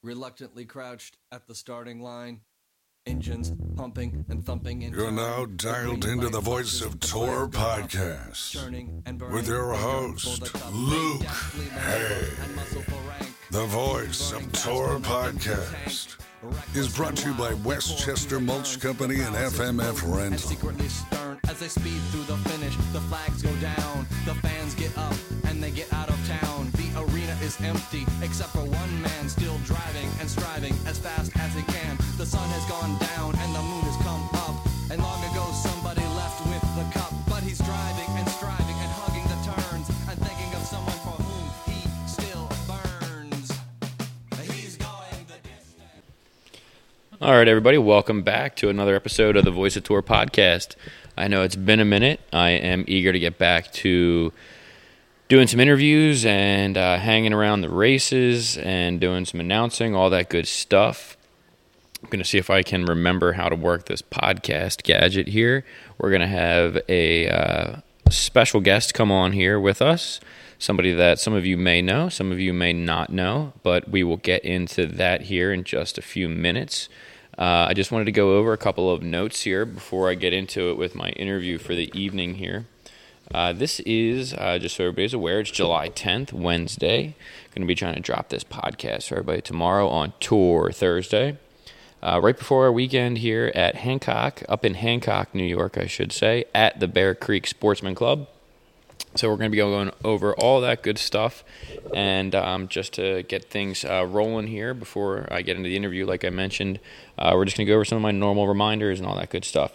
reluctantly crouched at the starting line. Engines pumping and thumping. You're now dialed into the Voice of Tour podcast with your host, Luke Hay. The Voice of Tour podcast is brought to you by Westchester Mulch Company and FMF Rental. Secretly stern as they speed through the finish, the flags go down, the fans get up and they get out of town. The arena is empty except for one man still driving and striving as fast as he can. The sun has gone down and the moon has come up, and long ago somebody left with the cup, but he's driving and striving and hugging the turns and thinking of someone for whom he still burns. He's going the distance. All right, everybody, welcome back to another episode of the Voice of Tour podcast. I know it's been a minute. I am eager to get back to doing some interviews and hanging around the races and doing some announcing, all that good stuff. I'm going to see if I can remember how to work this podcast gadget here. We're going to have a special guest come on here with us, somebody that some of you may know, some of you may not know, but we will get into that here in just a few minutes. I just wanted to go over a couple of notes here before I get into it with my interview for the evening here. This is, just so everybody's aware, it's July 10th, Wednesday. Going to be trying to drop this podcast for everybody tomorrow on tour Thursday. Right before our weekend here at Hancock, up in Hancock, New York, I should say, at the Bear Creek Sportsman Club. So we're going to be going over all that good stuff, and just to get things rolling here before I get into the interview, like I mentioned, we're just going to go over some of my normal reminders and all that good stuff.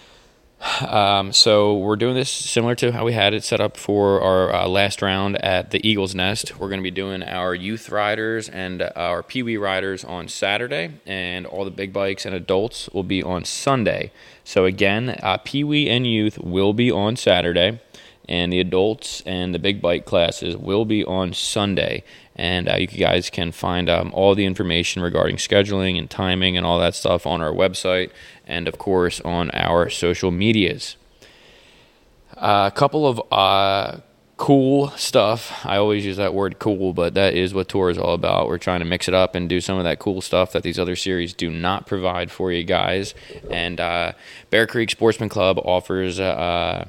So we're doing this similar to how we had it set up for our last round at the Eagle's Nest. We're going to be doing our youth riders and our Pee-wee riders on Saturday, and all the big bikes and adults will be on Sunday. So again, Pee-wee and youth will be on Saturday, and the adults and the big bike classes will be on Sunday. And you guys can find all the information regarding scheduling and timing and all that stuff on our website and, of course, on our social medias. A couple of cool stuff. I always use that word cool, but that is what tour is all about. We're trying to mix it up and do some of that cool stuff that these other series do not provide for you guys. And Bear Creek Sportsman Club offers a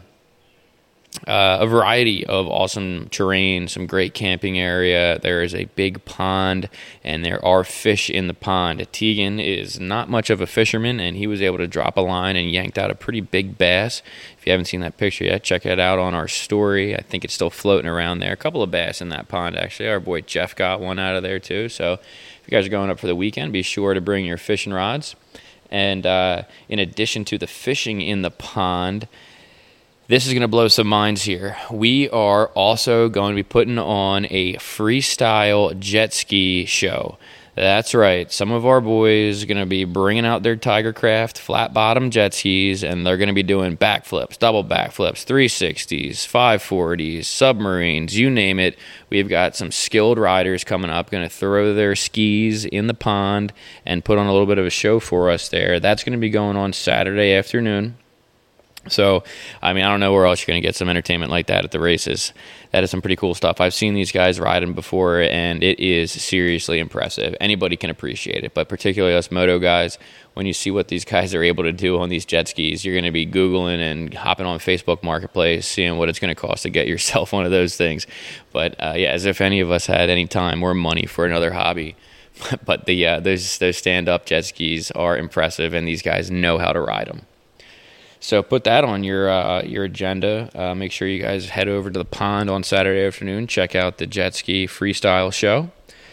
variety of awesome terrain, some great camping area. There is a big pond, and there are fish in the pond. Tegan is not much of a fisherman, and he was able to drop a line and yanked out a pretty big bass. If you haven't seen that picture yet, check it out on our story. I think it's still floating around there. A couple of bass in that pond, actually. Our boy Jeff got one out of there, too. So if you guys are going up for the weekend, be sure to bring your fishing rods. And in addition to the fishing in the pond, this is going to blow some minds here. We are also going to be putting on a freestyle jet ski show. That's right. Some of our boys are going to be bringing out their Tigercraft flat-bottom jet skis, and they're going to be doing backflips, double backflips, 360s, 540s, submarines, you name it. We've got some skilled riders coming up, going to throw their skis in the pond and put on a little bit of a show for us there. That's going to be going on Saturday afternoon. So, I mean, I don't know where else you're going to get some entertainment like that at the races. That is some pretty cool stuff. I've seen these guys riding before, and it is seriously impressive. Anybody can appreciate it, but particularly us moto guys, when you see what these guys are able to do on these jet skis, you're going to be Googling and hopping on Facebook Marketplace, seeing what it's going to cost to get yourself one of those things. But, yeah, as if any of us had any time or money for another hobby. But those stand-up jet skis are impressive, and these guys know how to ride them. So put that on your agenda. Make sure you guys head over to the pond on Saturday afternoon. Check out the jet ski freestyle show.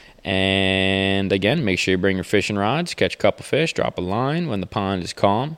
And again, make sure you bring your fishing rods. Catch a couple fish. Drop a line when the pond is calm.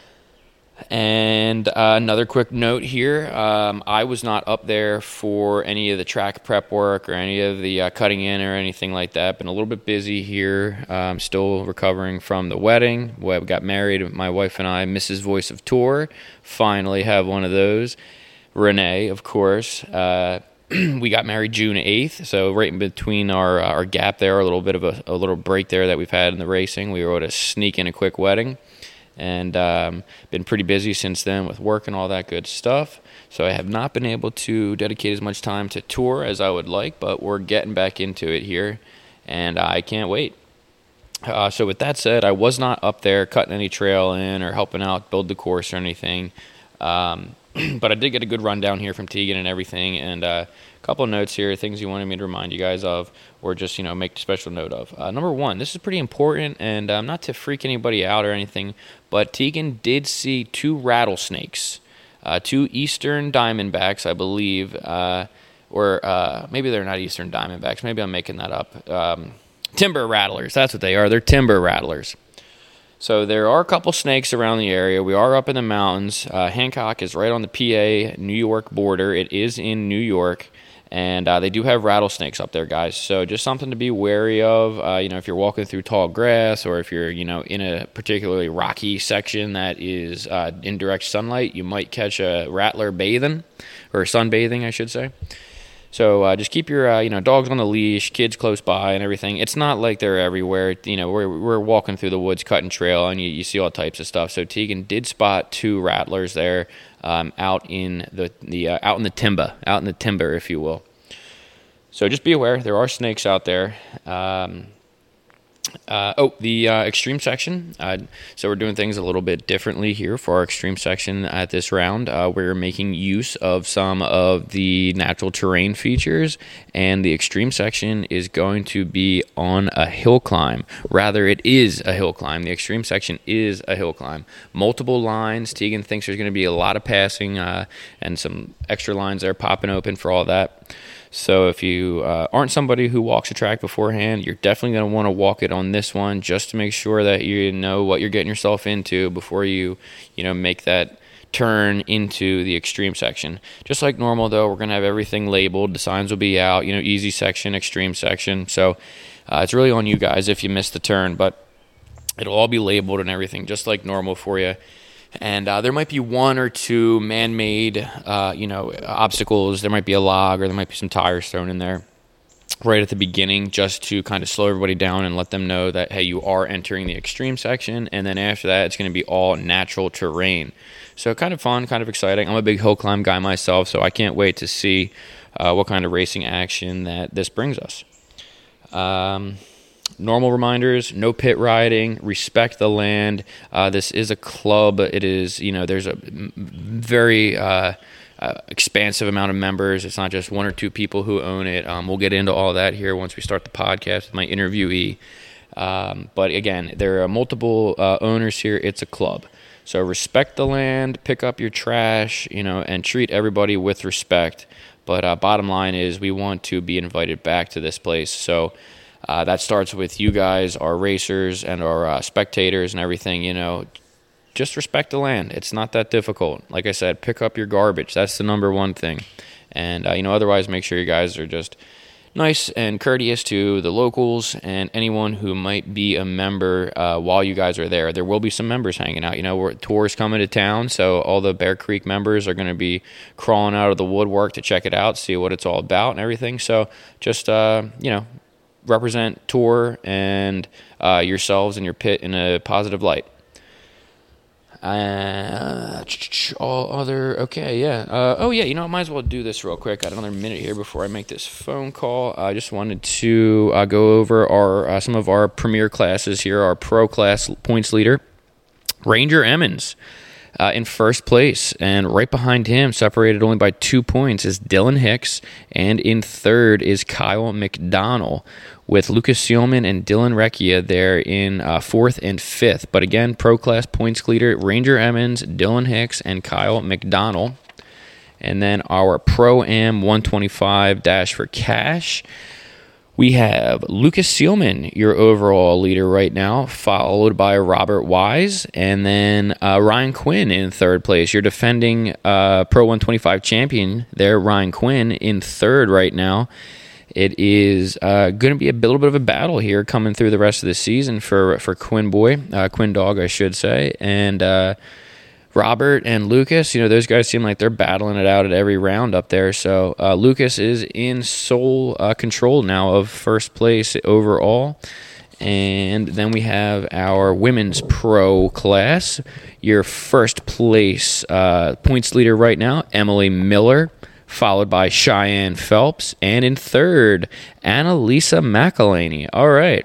And another quick note here, I was not up there for any of the track prep work or any of the cutting in or anything like that. Been a little bit busy here. I'm still recovering from the wedding. We got married, my wife and I, Mrs. Voice of Tour. Finally have one of those. Renee, of course. We got married June 8th, so right in between our gap there, a little bit of a little break there that we've had in the racing. We were able to sneak in a quick wedding. And been pretty busy since then with work and all that good stuff. So I have not been able to dedicate as much time to tour as I would like, but we're getting back into it here, and I can't wait. So with that said, I was not up there cutting any trail in or helping out build the course or anything. But I did get a good rundown here from Tegan and everything, and a couple of notes here, things you wanted me to remind you guys of, or just, make a special note of. Number one, this is pretty important, and not to freak anybody out or anything, but Tegan did see 2 rattlesnakes, 2 eastern diamondbacks, I believe, or maybe they're not eastern diamondbacks, maybe I'm making that up. Timber rattlers, that's what they are. They're timber rattlers. So there are a couple snakes around the area. We are up in the mountains. Hancock is right on the PA-New York border. It is in New York, and they do have rattlesnakes up there, guys. So just something to be wary of. If you're walking through tall grass, or if you're, in a particularly rocky section that is in direct sunlight, you might catch a rattler bathing, or sunbathing, I should say. So just keep your dogs on the leash, kids close by, and everything. It's not like they're everywhere. We're walking through the woods, cutting trail, and you see all types of stuff. So Tegan did spot 2 rattlers there, out in the timber, if you will. So just be aware, there are snakes out there. The extreme section. So we're doing things a little bit differently here for our extreme section at this round. We're making use of some of the natural terrain features, and the extreme section is going to be on a hill climb. Rather, it is a hill climb. The extreme section is a hill climb. Multiple lines. Tegan thinks there's going to be a lot of passing and some extra lines there popping open for all that. So if you aren't somebody who walks a track beforehand, you're definitely going to want to walk it on this one just to make sure that you know what you're getting yourself into before you make that turn into the extreme section. Just like normal, though, we're going to have everything labeled. The signs will be out, easy section, extreme section. So it's really on you guys if you miss the turn, but it'll all be labeled and everything just like normal for you. And there might be 1 or 2 man-made, obstacles. There might be a log, or there might be some tires thrown in there right at the beginning, just to kind of slow everybody down and let them know that, hey, you are entering the extreme section. And then after that, it's going to be all natural terrain. So kind of fun, kind of exciting. I'm a big hill climb guy myself, so I can't wait to see what kind of racing action that this brings us. Normal reminders: no pit riding, respect the land. This is a club. It is, there's a very expansive amount of members. It's not just 1 or 2 people who own it. We'll get into all that here once we start the podcast with my interviewee. But again, there are multiple owners here. It's a club. So respect the land, pick up your trash, and treat everybody with respect. But bottom line is, we want to be invited back to this place. So that starts with you guys, our racers, and our spectators and everything. Just respect the land. It's not that difficult. Like I said, pick up your garbage. That's the number one thing. And, otherwise make sure you guys are just nice and courteous to the locals and anyone who might be a member while you guys are there. There will be some members hanging out. Tours coming to town, so all the Bear Creek members are going to be crawling out of the woodwork to check it out, see what it's all about and everything. So just, represent Tour and yourselves and your pit in a positive light. All other, okay, yeah. Might as well do this real quick. I got another minute here before I make this phone call. I just wanted to go over our some of our premier classes here. Our pro class points leader, Ranger Emmons, in first place, and right behind him, separated only by 2 points, is Dylan Hicks, and in third is Kyle McDonald, with Lucas Seelman and Dylan Recchia there in fourth and fifth. But again, pro class points leader, Ranger Emmons, Dylan Hicks, and Kyle McDonald. And then our Pro-Am 125 Dash for Cash, we have Lucas Seelman, your overall leader right now, followed by Robert Wise, and then Ryan Quinn in third place. Your defending Pro 125 champion there, Ryan Quinn, in third right now. It is going to be a little bit of a battle here coming through the rest of the season for Quinn Dog, I should say. And Robert and Lucas, those guys seem like they're battling it out at every round up there. So Lucas is in sole control now of first place overall. And then we have our women's pro class. Your first place points leader right now, Emily Miller, followed by Cheyenne Phelps, and in third, Annalisa McElhaney. All right,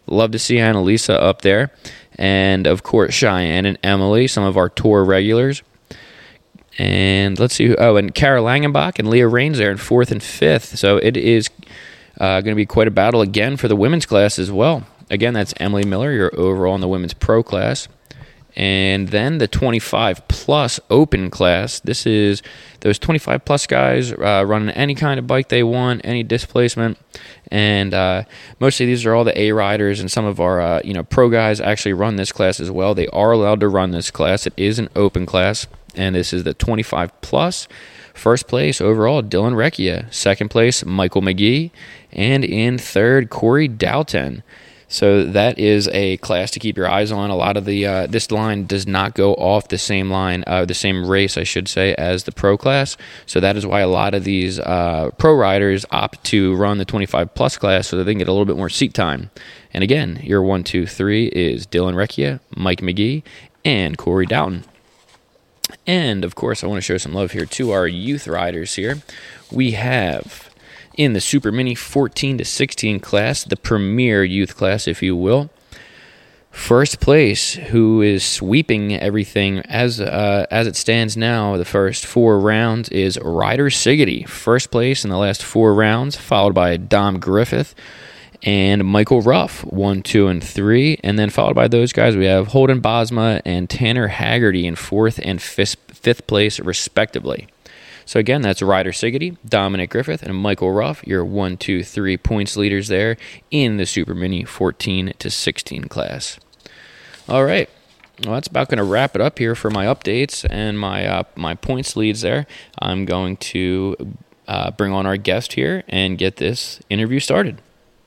Love to see Annalisa up there. And, of course, Cheyenne and Emily, some of our tour regulars. And let's see. And Kara Langenbach and Leah Rains there in 4th and 5th. So it is going to be quite a battle again for the women's class as well. Again, that's Emily Miller, your overall in the women's pro class. And then the 25-plus open class. This is those 25-plus guys running any kind of bike they want, any displacement. And mostly these are all the A riders, and some of our pro guys actually run this class as well. They are allowed to run this class. It is an open class, and this is the 25-plus. First place overall, Dylan Recchia. Second place, Michael McGee. And in third, Corey Doughton. So that is a class to keep your eyes on. A lot of the this line does not go off the same line, the same race, I should say, as the pro class. So that is why a lot of these pro riders opt to run the 25-plus class so that they can get a little bit more seat time. And again, your 1, 2, 3 is Dylan Recchia, Mike McGee, and Corey Doughton. And, of course, I want to show some love here to our youth riders here. We have, in the Super Mini 14 to 16 class, the premier youth class, if you will. First place, who is sweeping everything as it stands now, the first 4 rounds, is Ryder Siggety. First place in the last 4 rounds, followed by Dom Griffith and Michael Ruff, 1, 2, and 3. And then followed by those guys, we have Holden Bosma and Tanner Haggerty in 4th and 5th place, respectively. So again, that's Ryder Siggety, Dominic Griffith, and Michael Ruff, your 1, 2, 3 points leaders there in the Super Mini 14 to 16 class. All right. Well, that's about going to wrap it up here for my updates and my points leads there. I'm going to bring on our guest here and get this interview started.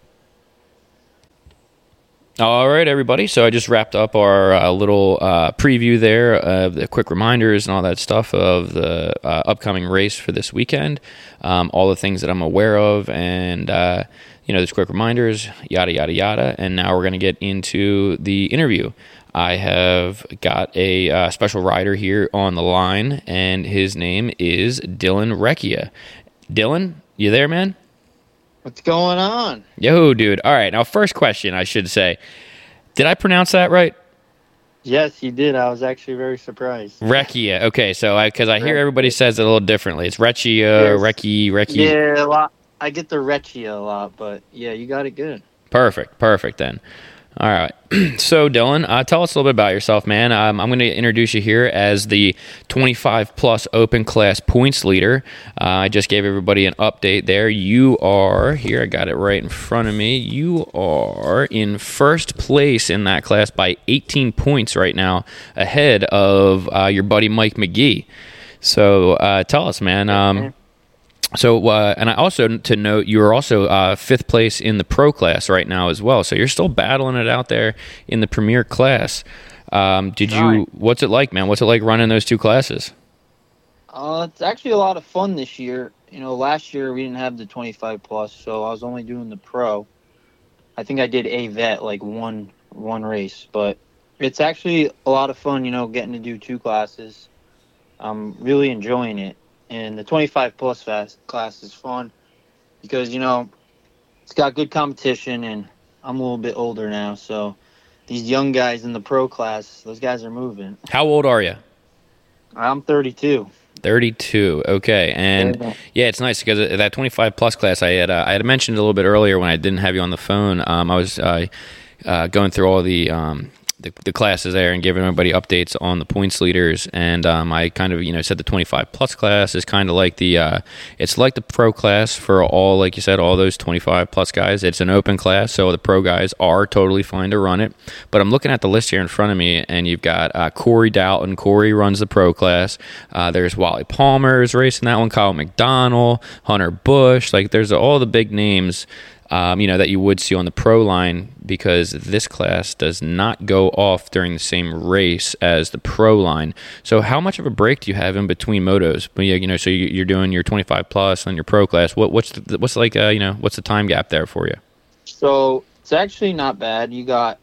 All right, everybody. So I just wrapped up our little preview there of the quick reminders and all that stuff of the upcoming race for this weekend, all the things that I'm aware of, and those quick reminders, yada, yada, yada. And now we're going to get into the interview. I have got a special rider here on the line, and his name is Dylan Recchia. Dylan, you there, man? What's going on? Yo, dude. All right. Now, first question, I should say. Did I pronounce that right? Yes, you did. I was actually very surprised. Recchia. Okay, so because I hear everybody says it a little differently. It's Recchia, Recchi. Yeah, a lot. I get the Recchia a lot, but yeah, you got it good. Perfect then. All right. So, Dylan, tell us a little bit about yourself, man. I'm going to introduce you here as the 25-plus open class points leader. I just gave everybody an update there. You are, here, I got it right in front of me. You are in first place in that class by 18 points right now, ahead of your buddy Mike McGee. So, tell us, man. So, and I also, to note, you are also 5th place in the pro class right now as well. So you're still battling it out there in the premier class. What's it like, man? What's it like running those 2 classes? It's actually a lot of fun this year. Last year we didn't have the 25 plus, so I was only doing the pro. I think I did a vet, like one race, but it's actually a lot of fun, getting to do 2 classes. I'm really enjoying it. And the 25-plus class is fun because, it's got good competition, and I'm a little bit older now. So these young guys in the pro class, those guys are moving. How old are you? I'm 32. 32, okay. And, yeah, it's nice because that 25-plus class, I had mentioned a little bit earlier when I didn't have you on the phone. I was going through all the classes there and giving everybody updates on the points leaders, and I kind of said the 25-plus class is kind of like it's like the pro class for all, like you said, all those 25-plus guys. It's an open class, so the pro guys are totally fine to run it. But I'm looking at the list here in front of me, and you've got Corey Doughton. Corey runs the pro class. There's Wally Palmer is racing that one, Kyle McDonald, Hunter Bush. Like, there's all the big names that you would see on the pro line, because this class does not go off during the same race as the pro line. So how much of a break do you have in between motos? So you're doing your 25 plus on your pro class. What's the time gap there for you? So it's actually not bad. You got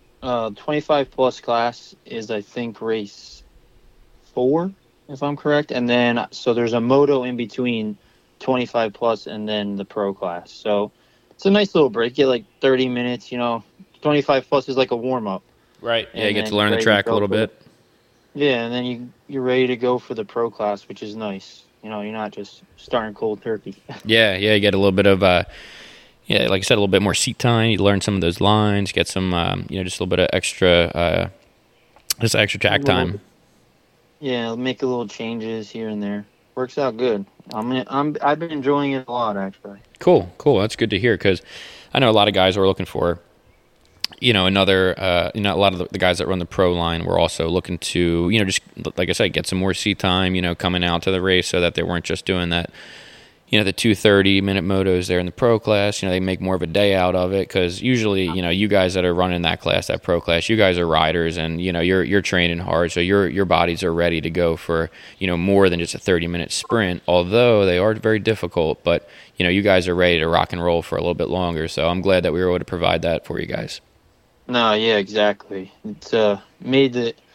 25 plus class is, I think, race 4, if I'm correct, and then so there's a moto in between 25 plus and then the pro class. So it's a nice little break. You get like 30 minutes, 25 plus is like a warm up. Right. Yeah, And you get then to learn the ready track a go little for bit. Yeah, and then you're ready to go for the pro class, which is nice. You know, you're not just starting cold turkey. Yeah, you get a little bit of yeah, like I said, a little bit more seat time. You learn some of those lines, get some just a little bit of extra track time. Yeah, make a little changes here and there. Works out good. I've been enjoying it a lot, actually. Cool. That's good to hear, because I know a lot of guys are looking for, a lot of the guys that run the pro line were also looking to, just like I said, get some more seat time, coming out to the race, so that they weren't just doing that, the 2:30-minute motos there in the pro class. They make more of a day out of it, because usually, you guys that are running that class, that pro class, you guys are riders, and you're training hard, so your bodies are ready to go for more than just a 30-minute sprint. Although they are very difficult, but you guys are ready to rock and roll for a little bit longer. So I'm glad that we were able to provide that for you guys. No, yeah, exactly. It's made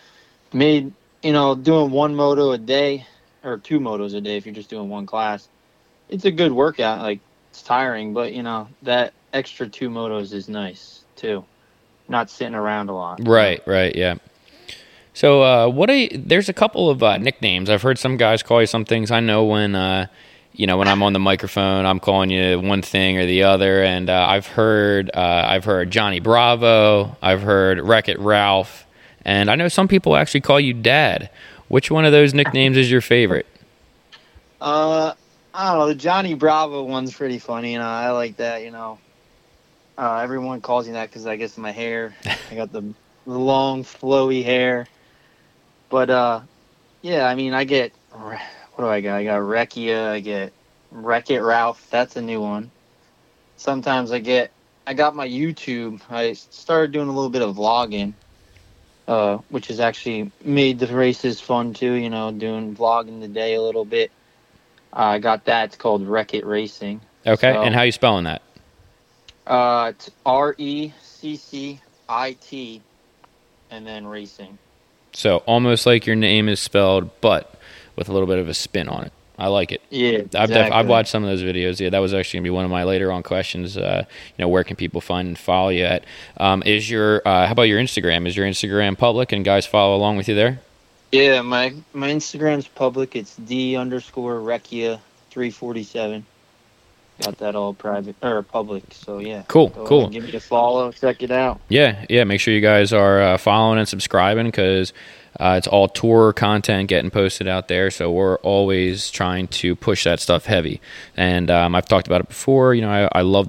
doing one moto a day or two motos a day if you're just doing one class. It's a good workout. Like, it's tiring, but that extra two motos is nice too. Not sitting around a lot. Right, yeah. So, there's a couple of nicknames. I've heard some guys call you some things. I know when when I'm on the microphone, I'm calling you one thing or the other. And I've heard Johnny Bravo. I've heard Wreck-It Ralph, and I know some people actually call you Dad. Which one of those nicknames is your favorite? I don't know. The Johnny Bravo one's pretty funny, I like that. Everyone calls me that because I guess my hair. I got the long, flowy hair. But yeah, I mean, I get. What do I got? I got Recchia. I get Wreck-It Ralph. That's a new one. Sometimes I got my YouTube. I started doing a little bit of vlogging, which has actually made the races fun too. Doing vlogging the day a little bit. I got that. It's called Wreck-It Racing. Okay, and how you spelling that? It's RECCIT, and then racing. So almost like your name is spelled, but with a little bit of a spin on it. I like it. Yeah, exactly. I've watched some of those videos. Yeah, that was actually going to be one of my later on questions. Where can people find and follow you at? How about your Instagram? Is your Instagram public and guys follow along with you there? Yeah, my Instagram's public. It's D_Recchia347. Got that all private or public. So yeah. Cool. Give me a follow. Check it out. Yeah. Make sure you guys are following and subscribing, because it's all tour content getting posted out there. So we're always trying to push that stuff heavy. And I've talked about it before. I love the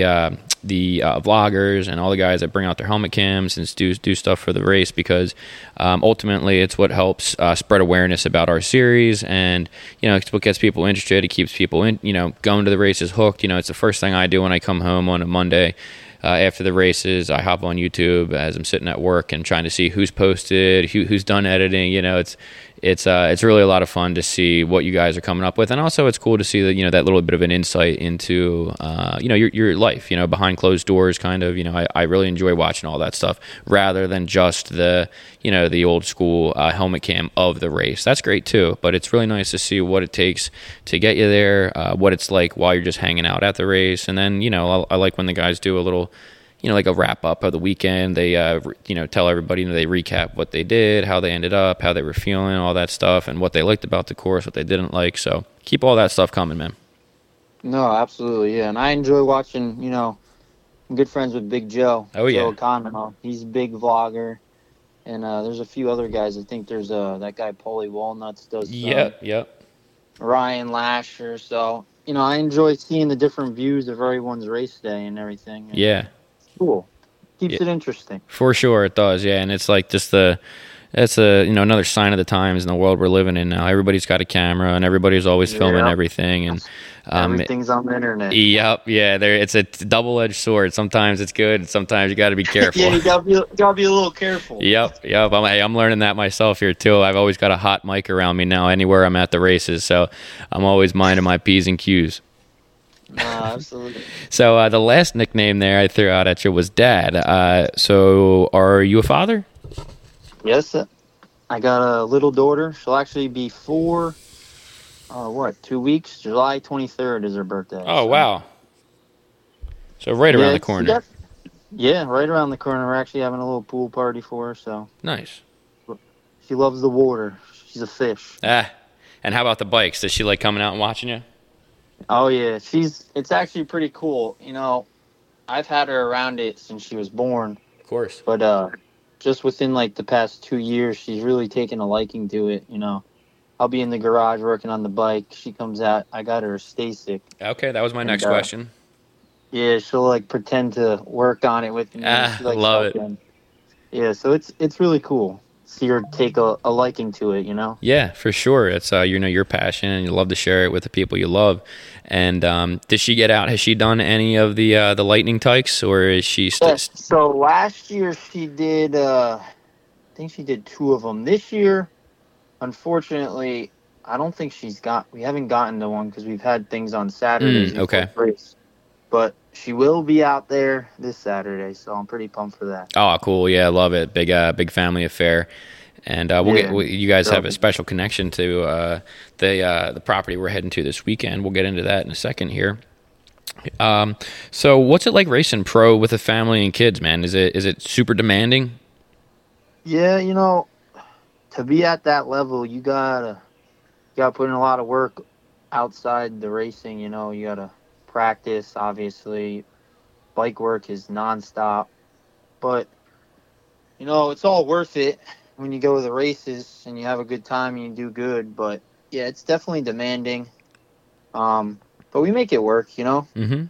vloggers and all the guys that bring out their helmet cams and do stuff for the race, because ultimately it's what helps spread awareness about our series, and it's what gets people interested. It keeps people going to the races hooked. It's the first thing I do when I come home on a Monday. After the races, I hop on YouTube as I'm sitting at work and trying to see who's posted, who's done editing. It's really a lot of fun to see what you guys are coming up with, and also it's cool to see that that little bit of an insight into your life, behind closed doors, kind of. I really enjoy watching all that stuff rather than just the old school helmet cam of the race. That's great too, but it's really nice to see what it takes to get you there, what it's like while you're just hanging out at the race, and then I like when the guys do a little. Like a wrap up of the weekend. They, tell everybody, they recap what they did, how they ended up, how they were feeling, all that stuff, and what they liked about the course, what they didn't like. So keep all that stuff coming, man. No, absolutely, yeah. And I enjoy watching, I'm good friends with Big Joe. Oh, yeah. Joe O'Connell. He's a big vlogger. And there's a few other guys. I think there's that guy, Paulie Walnuts, does Yep. Ryan Lasher. So, I enjoy seeing the different views of everyone's race day and everything. And yeah. Cool. Keeps it interesting. For sure it does, yeah. And it's like just another sign of the times in the world we're living in now. Everybody's got a camera and everybody's always filming everything, and everything's on the internet. Yep, yeah. It's a double-edged sword. Sometimes it's good, sometimes you got to be careful. Yeah, you got to be a little careful. Yep. I'm learning that myself here too. I've always got a hot mic around me now anywhere I'm at the races, so I'm always minding my P's and Q's. Absolutely. So the last nickname there I threw out at you was Dad. So are you a father? Yes, I got a little daughter. She'll actually be 4. 2 weeks? July 23rd is her birthday. Oh, so. Wow. So right around the corner. Yeah, right around the corner. We're actually having a little pool party for her, so. Nice. She loves the water. She's a fish. Ah, and how about the bikes? Does she like coming out and watching you? Oh, yeah. It's actually pretty cool. I've had her around it since she was born, Of course. but just within like the past 2 years, she's really taken a liking to it. I'll be in the garage working on the bike. She comes out. I got her a Stasic. Okay, that was my next And, question. Yeah, she'll like pretend to work on it with me. She likes love it. helping. Yeah, so it's really cool. See her take a liking to it. Yeah, for sure. It's your passion, and you love to share it with the people you love. And did she get out? Has she done any of the lightning tykes, or is she still? Yes. So last year she did. I think she did 2 of them. This year, unfortunately, I don't think we haven't gotten to one because we've had things on Saturdays. Okay. Race. But she will be out there this Saturday, so I'm pretty pumped for that. Oh, cool! Yeah, I love it. Big family affair, and you guys have a special connection to the property we're heading to this weekend. We'll get into that in a second here. So what's it like racing pro with a family and kids, man? Is it super demanding? Yeah, to be at that level, you gotta put in a lot of work outside the racing. You gotta practice, obviously. Bike work is nonstop, but it's all worth it when you go to the races and you have a good time and you do good. But yeah, it's definitely demanding. But we make it work. Mm-hmm.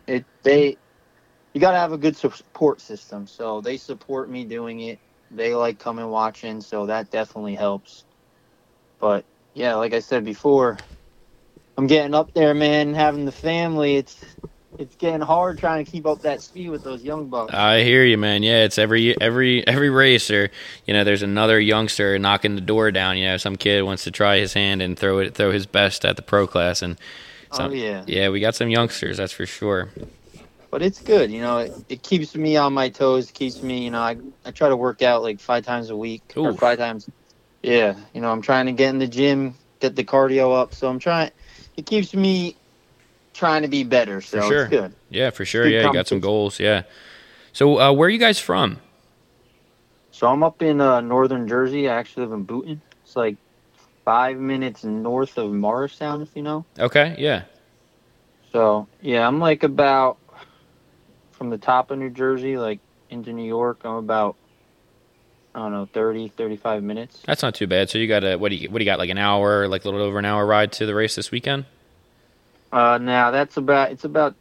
You got to have a good support system. So they support me doing it. They like coming watching, so that definitely helps. But yeah, like I said before, I'm getting up there, man. Having the family, it's getting hard trying to keep up that speed with those young bucks. I hear you, man. Yeah, it's every racer. There's another youngster knocking the door down. Some kid wants to try his hand and throw his best at the pro class, and yeah, we got some youngsters, that's for sure. But it's good, it keeps me on my toes, keeps me, I try to work out like 5 times a week. Ooh. Or 5 times. Yeah, I'm trying to get in the gym, get the cardio up, so it keeps me trying to be better, so for sure. It's good. Yeah, for sure. Yeah, you got some goals, yeah. So where are you guys from? So I'm up in northern Jersey. I actually live in Boonton. It's like 5 minutes north of Morristown, if you know. Okay, yeah. So, yeah, I'm like about, from the top of New Jersey, like into New York, I'm about, I don't know, 30, 35 minutes. That's not too bad. So you got what do you got, like an hour, like a little over an hour ride to the race this weekend? Now it's about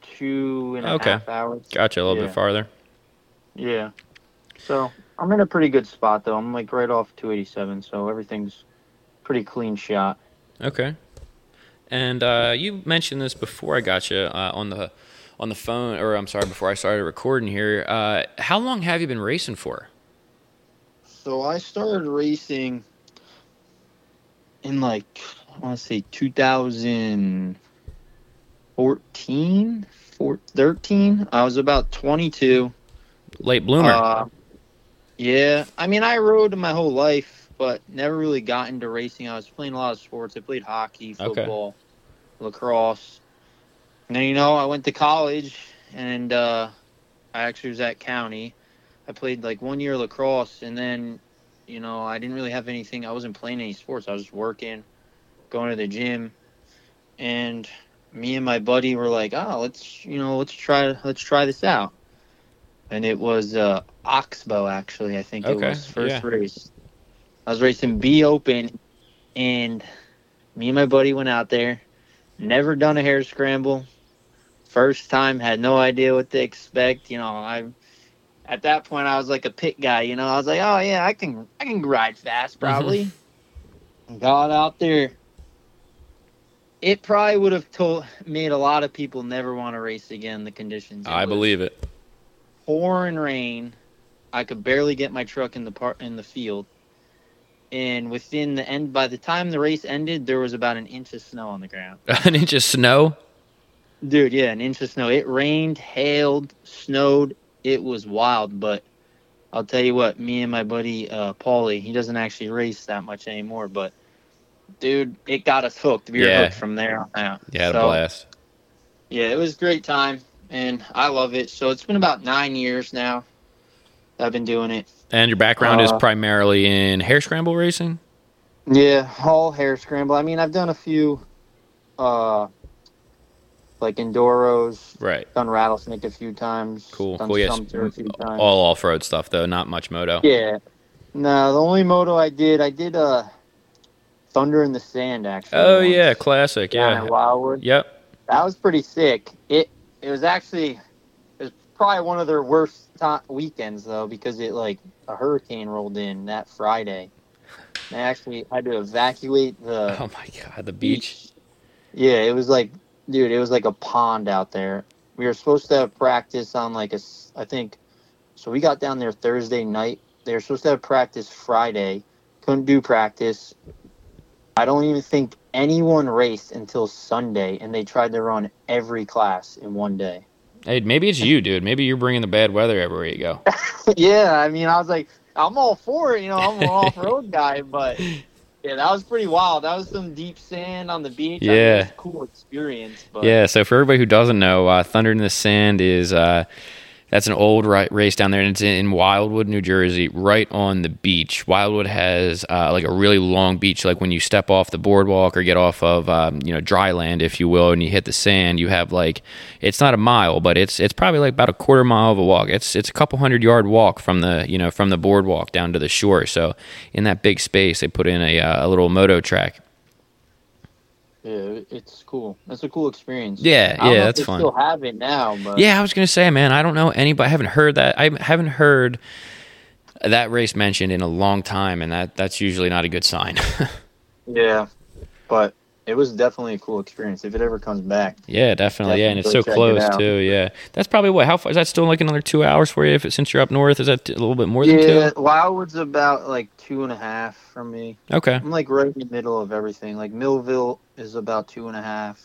2.5 hours. Gotcha, a little bit farther. Yeah. So I'm in a pretty good spot though. I'm like right off 287, so everything's pretty clean shot. Okay. And you mentioned this before I got you on the phone, or I'm sorry, before I started recording here. How long have you been racing for? So I started racing in I want to say 13. I was about 22. Late bloomer. Yeah. I mean, I rode my whole life, but never really got into racing. I was playing a lot of sports. I played hockey, football, lacrosse. And then, I went to college, and I actually was at County. I played 1 year lacrosse, and then, I didn't really have anything. I wasn't playing any sports. I was just working, going to the gym, and me and my buddy were like, "Oh, let's try this out." And it was Oxbow, actually. I think it was first race. I was racing B Open, and me and my buddy went out there. Never done a hare scramble. First time, had no idea what to expect. At that point, I was like a pit guy. I was like, "Oh yeah, I can ride fast, probably." Got out there. It probably would have made a lot of people never want to race again. The conditions. I believe it. Pouring rain. I could barely get my truck in the field. And by the time the race ended, there was about an inch of snow on the ground. An inch of snow? Dude, yeah, an inch of snow. It rained, hailed, snowed. It was wild, but I'll tell you what, me and my buddy Paulie, he doesn't actually race that much anymore, but dude, it got us hooked. We were hooked from there on out. Yeah, a blast. Yeah, it was a great time, and I love it. So it's been about 9 years now. I've been doing it. And your background is primarily in hare scramble racing? Yeah, all hare scramble. I mean, I've done a few, like enduros. Right. Done rattlesnake a few times. Cool. Done Cool. Yes. Sumter a few times. All off-road stuff though, not much moto. Yeah. No, the only moto I did Thunder in the Sand, actually. Oh, yeah, classic, yeah. At Wildwood. Yep. That was pretty sick. It was probably one of their worst weekends, though, because a hurricane rolled in that Friday. They actually had to evacuate the beach. Yeah, it was like a pond out there. We were supposed to have practice on so we got down there Thursday night. They were supposed to have practice Friday. Couldn't do practice. I don't even think anyone raced until Sunday, and they tried to run every class in one day. Hey, maybe it's you, dude. Maybe you're bringing the bad weather everywhere you go. Yeah, I mean, I was like, I'm all for it. I'm an off-road guy, but yeah, that was pretty wild. That was some deep sand on the beach. Yeah. I mean, it was a cool experience. But... Yeah, so for everybody who doesn't know, Thunder in the Sand is... that's an old race down there, and it's in Wildwood, New Jersey, right on the beach. Wildwood has a really long beach. Like when you step off the boardwalk or get off of dry land, if you will, and you hit the sand, you have it's not a mile, but it's probably about a quarter mile of a walk. It's a couple 100-yard walk from the boardwalk down to the shore. So in that big space, they put in a little moto track. Yeah, it's cool. That's a cool experience. Yeah, that's fun. Still have it now, but yeah, I was gonna say, man, I don't know anybody. I haven't heard that. I haven't heard that race mentioned in a long time, and that's usually not a good sign. Yeah, but it was definitely a cool experience if it ever comes back. Yeah, definitely. Yeah, and it's so close too. Yeah, that's probably how far is that? Still another 2 hours for you? Since you're up north, is that a little bit more than 2? Yeah, Wildwood's about 2.5 from me. Okay, I'm right in the middle of everything. Millville is about 2.5.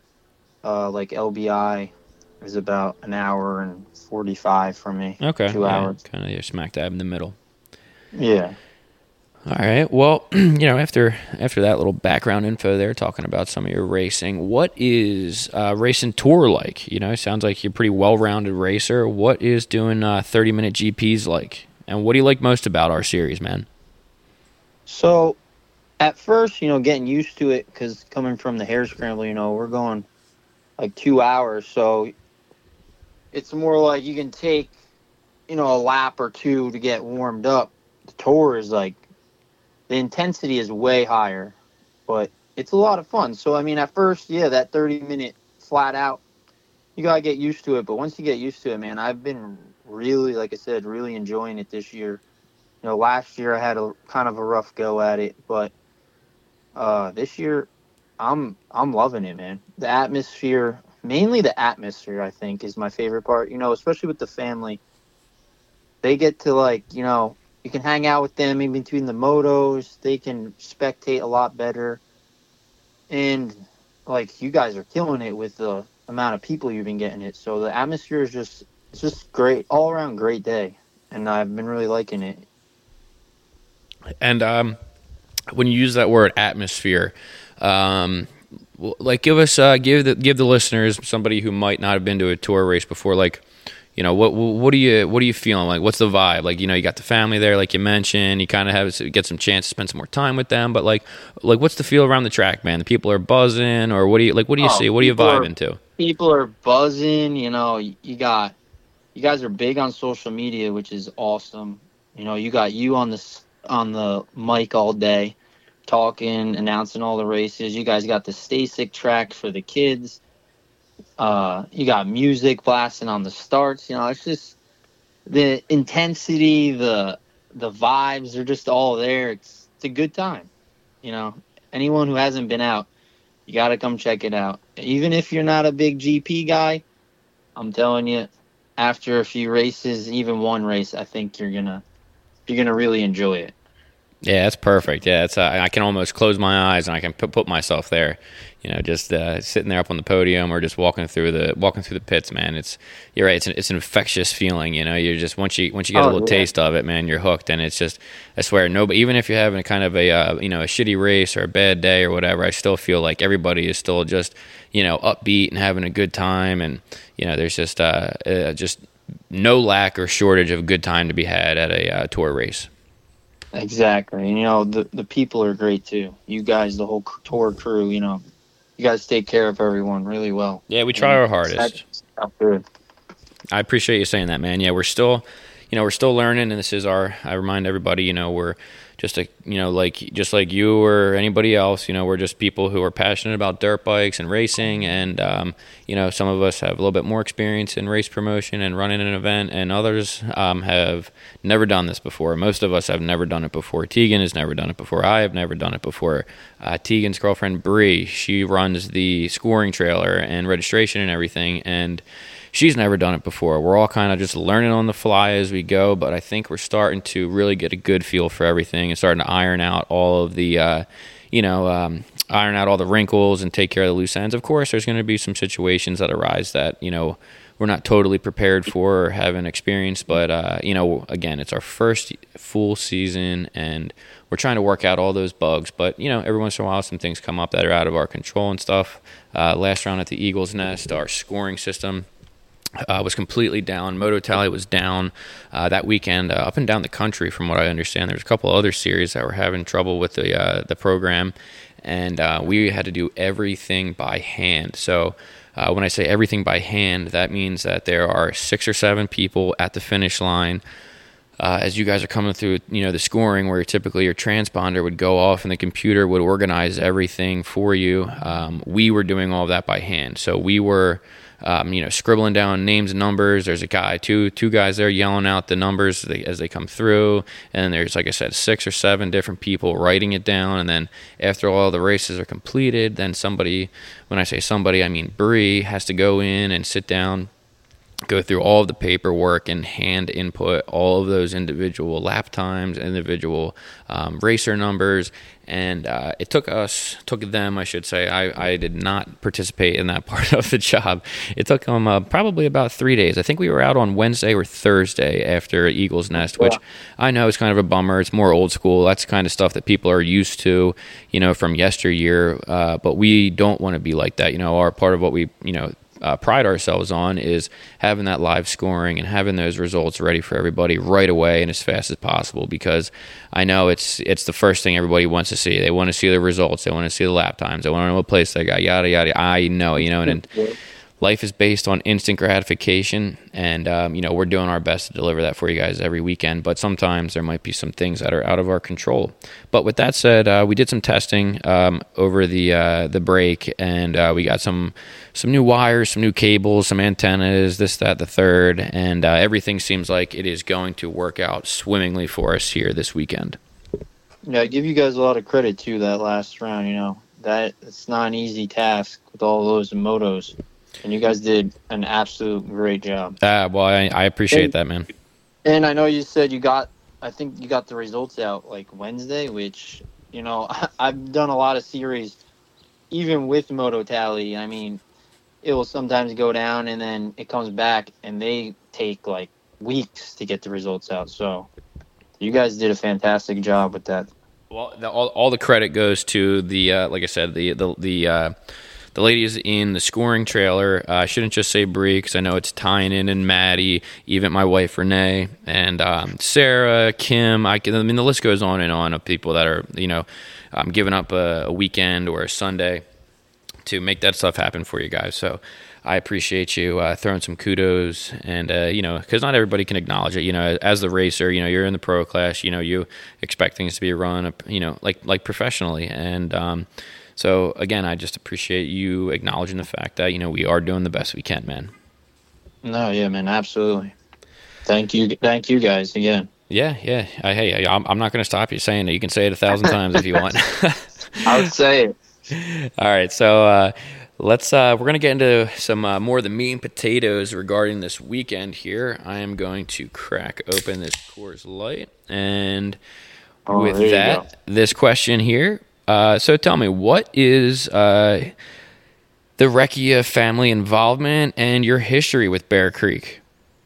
LBI is about an hour and 45 from me. Okay, 2 hours. Kind of, you're smack dab in the middle. Yeah. All right. Well, after that little background info there, talking about some of your racing, what is racing tour like? It sounds like you're a pretty well-rounded racer. What is doing 30-minute GPs like? And what do you like most about our series, man? So, at first, getting used to it, because coming from the hare scramble, we're going 2 hours. So, it's more like you can take, a lap or two to get warmed up. The tour is the intensity is way higher, but it's a lot of fun. So, I mean, at first, that 30-minute flat out, you got to get used to it. But once you get used to it, man, I've been really, like I said, really enjoying it this year. Last year I had a kind of a rough go at it, but this year I'm loving it, man. The atmosphere, mainly the atmosphere, I think, is my favorite part. Especially with the family. They get to, you can hang out with them in between the motos. They can spectate a lot better. And, you guys are killing it with the amount of people you've been getting it. So the atmosphere is just great. All around great day. And I've been really liking it. And when you use that word atmosphere, give the listeners, somebody who might not have been to a tour race before, what are you feeling? What's the vibe? You got the family there, like you mentioned. You kind of get some chance to spend some more time with them. But what's the feel around the track, man? The people are buzzing, or what do you see? What are you vibing to? People are buzzing. You guys are big on social media, which is awesome. You got you on the mic all day, talking, announcing all the races. You guys got the Stasic track for the kids. You got music blasting on the starts. It's just the intensity, the vibes are just all there. It's a good time. Anyone who hasn't been out, you got to come check it out. Even if you're not a big GP guy, I'm telling you, after a few races, even one race, I think you're gonna really enjoy it. Yeah, that's perfect. Yeah, it's I can almost close my eyes and I can put myself there. Just sitting there up on the podium or just walking through the pits, man. You're right. It's an infectious feeling. You're just once you get a little taste of it, man, you're hooked. And it's just, I swear, nobody, even if you're having a kind of a a shitty race or a bad day or whatever, I still feel like everybody is still just upbeat and having a good time. And there's just no lack or shortage of good time to be had at a tour race. Exactly. And, the people are great too. You guys, the whole tour crew, you guys take care of everyone really well. Yeah, we try our hardest. That's good. I appreciate you saying that, man. Yeah, we're still learning, and this is I remind everybody, we're just just like you or anybody else, we're just people who are passionate about dirt bikes and racing, and some of us have a little bit more experience in race promotion and running an event, and others have never done this before. Most of us have never done it before. Tegan has never done it before. I have never done it before. Tegan's girlfriend Bree, she runs the scoring trailer and registration and everything, and she's never done it before. We're all kind of just learning on the fly as we go, but I think we're starting to really get a good feel for everything and starting to iron out all of the, iron out all the wrinkles and take care of the loose ends. Of course, there's going to be some situations that arise that, we're not totally prepared for or haven't experienced, but, again, it's our first full season, and we're trying to work out all those bugs. But, every once in a while, some things come up that are out of our control and stuff. Last round at the Eagle's Nest, our scoring system was completely down. Moto Tally was down that weekend up and down the country, from what I understand. There's a couple other series that were having trouble with the program, and we had to do everything by hand. So when I say everything by hand, that means that there are 6 or 7 people at the finish line. As you guys are coming through, the scoring, where typically your transponder would go off and the computer would organize everything for you. We were doing all of that by hand. So we were scribbling down names and numbers. There's a guy, two guys there yelling out the numbers as they come through. And then there's, like I said, 6 or 7 different people writing it down. And then after all the races are completed, then somebody, when I say somebody, I mean Bree, has to go in and sit down, go through all of the paperwork and hand input all of those individual lap times, individual racer numbers. And it took them, I should say. I did not participate in that part of the job. It took them probably about 3 days. I think we were out on Wednesday or Thursday after Eagle's Nest, which I know is kind of a bummer. It's more old school. That's the kind of stuff that people are used to, from yesteryear. But we don't want to be like that. Our part of what we, pride ourselves on is having that live scoring and having those results ready for everybody right away and as fast as possible, because I know it's the first thing everybody wants to see. They want to see the results. They want to see the lap times. They want to know what place they got, yada, yada. I know, and life is based on instant gratification, and we're doing our best to deliver that for you guys every weekend. But sometimes there might be some things that are out of our control. But with that said, we did some testing over the break, and we got some new wires, some new cables, some antennas, this, that, the third, and everything seems like it is going to work out swimmingly for us here this weekend. Yeah, I give you guys a lot of credit too that last round. That it's not an easy task with all those motos. And you guys did an absolute great job. Well, I appreciate that, man. And I know you said I think you got the results out like Wednesday, which, I've done a lot of series, even with Moto Tally. I mean, it will sometimes go down and then it comes back, and they take like weeks to get the results out. So you guys did a fantastic job with that. Well, all the credit goes to the, like I said, the ladies in the scoring trailer. I shouldn't just say Bree, because I know it's Tynan and Maddie, even my wife Renee, and Sarah, Kim. I mean, the list goes on and on of people that are, giving up a weekend or a Sunday to make that stuff happen for you guys. So I appreciate you throwing some kudos, and because not everybody can acknowledge it. As the racer, you're in the pro class. You expect things to be run, like professionally, and so, again, I just appreciate you acknowledging the fact that, we are doing the best we can, man. No, yeah, man, absolutely. Thank you guys again. Yeah. Hey, I'm not going to stop you saying it. You can say it 1,000 times if you want. I would say it. All right, so we're going to get into some more of the meat and potatoes regarding this weekend here. I am going to crack open this Coors Light, and with that, this question here. So tell me, what is the Recchia family involvement and your history with Bear Creek?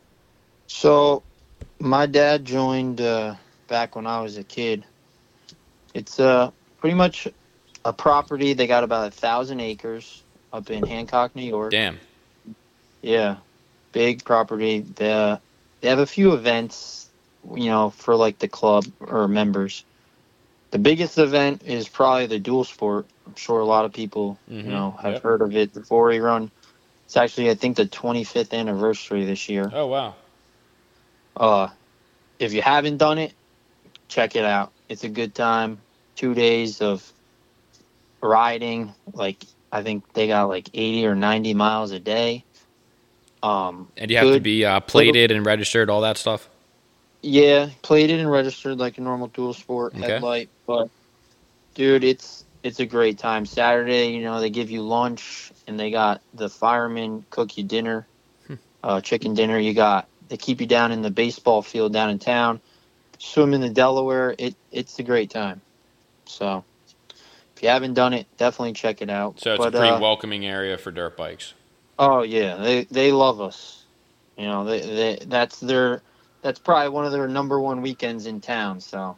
So, my dad joined back when I was a kid. It's pretty much a property. They got about 1,000 acres up in Hancock, New York. Damn. Yeah. big property. They have a few events, for like the club or members. The biggest event is probably the dual sport. I'm sure a lot of people, have heard of it. The 4A run. It's actually, I think, the 25th anniversary this year. Oh, wow. If you haven't done it, check it out. It's a good time. 2 days of riding. Like, I think they got like 80 or 90 miles a day. And you have to be plated and registered, all that stuff? Yeah, plated and registered like a normal dual sport headlight. But, dude, it's a great time. Saturday, they give you lunch, and they got the firemen cook you dinner, chicken dinner. They keep you down in the baseball field down in town, swim in the Delaware. It's a great time. So, if you haven't done it, definitely check it out. So it's a pretty welcoming area for dirt bikes. Oh yeah, they love us. That's probably one of their number one weekends in town. So,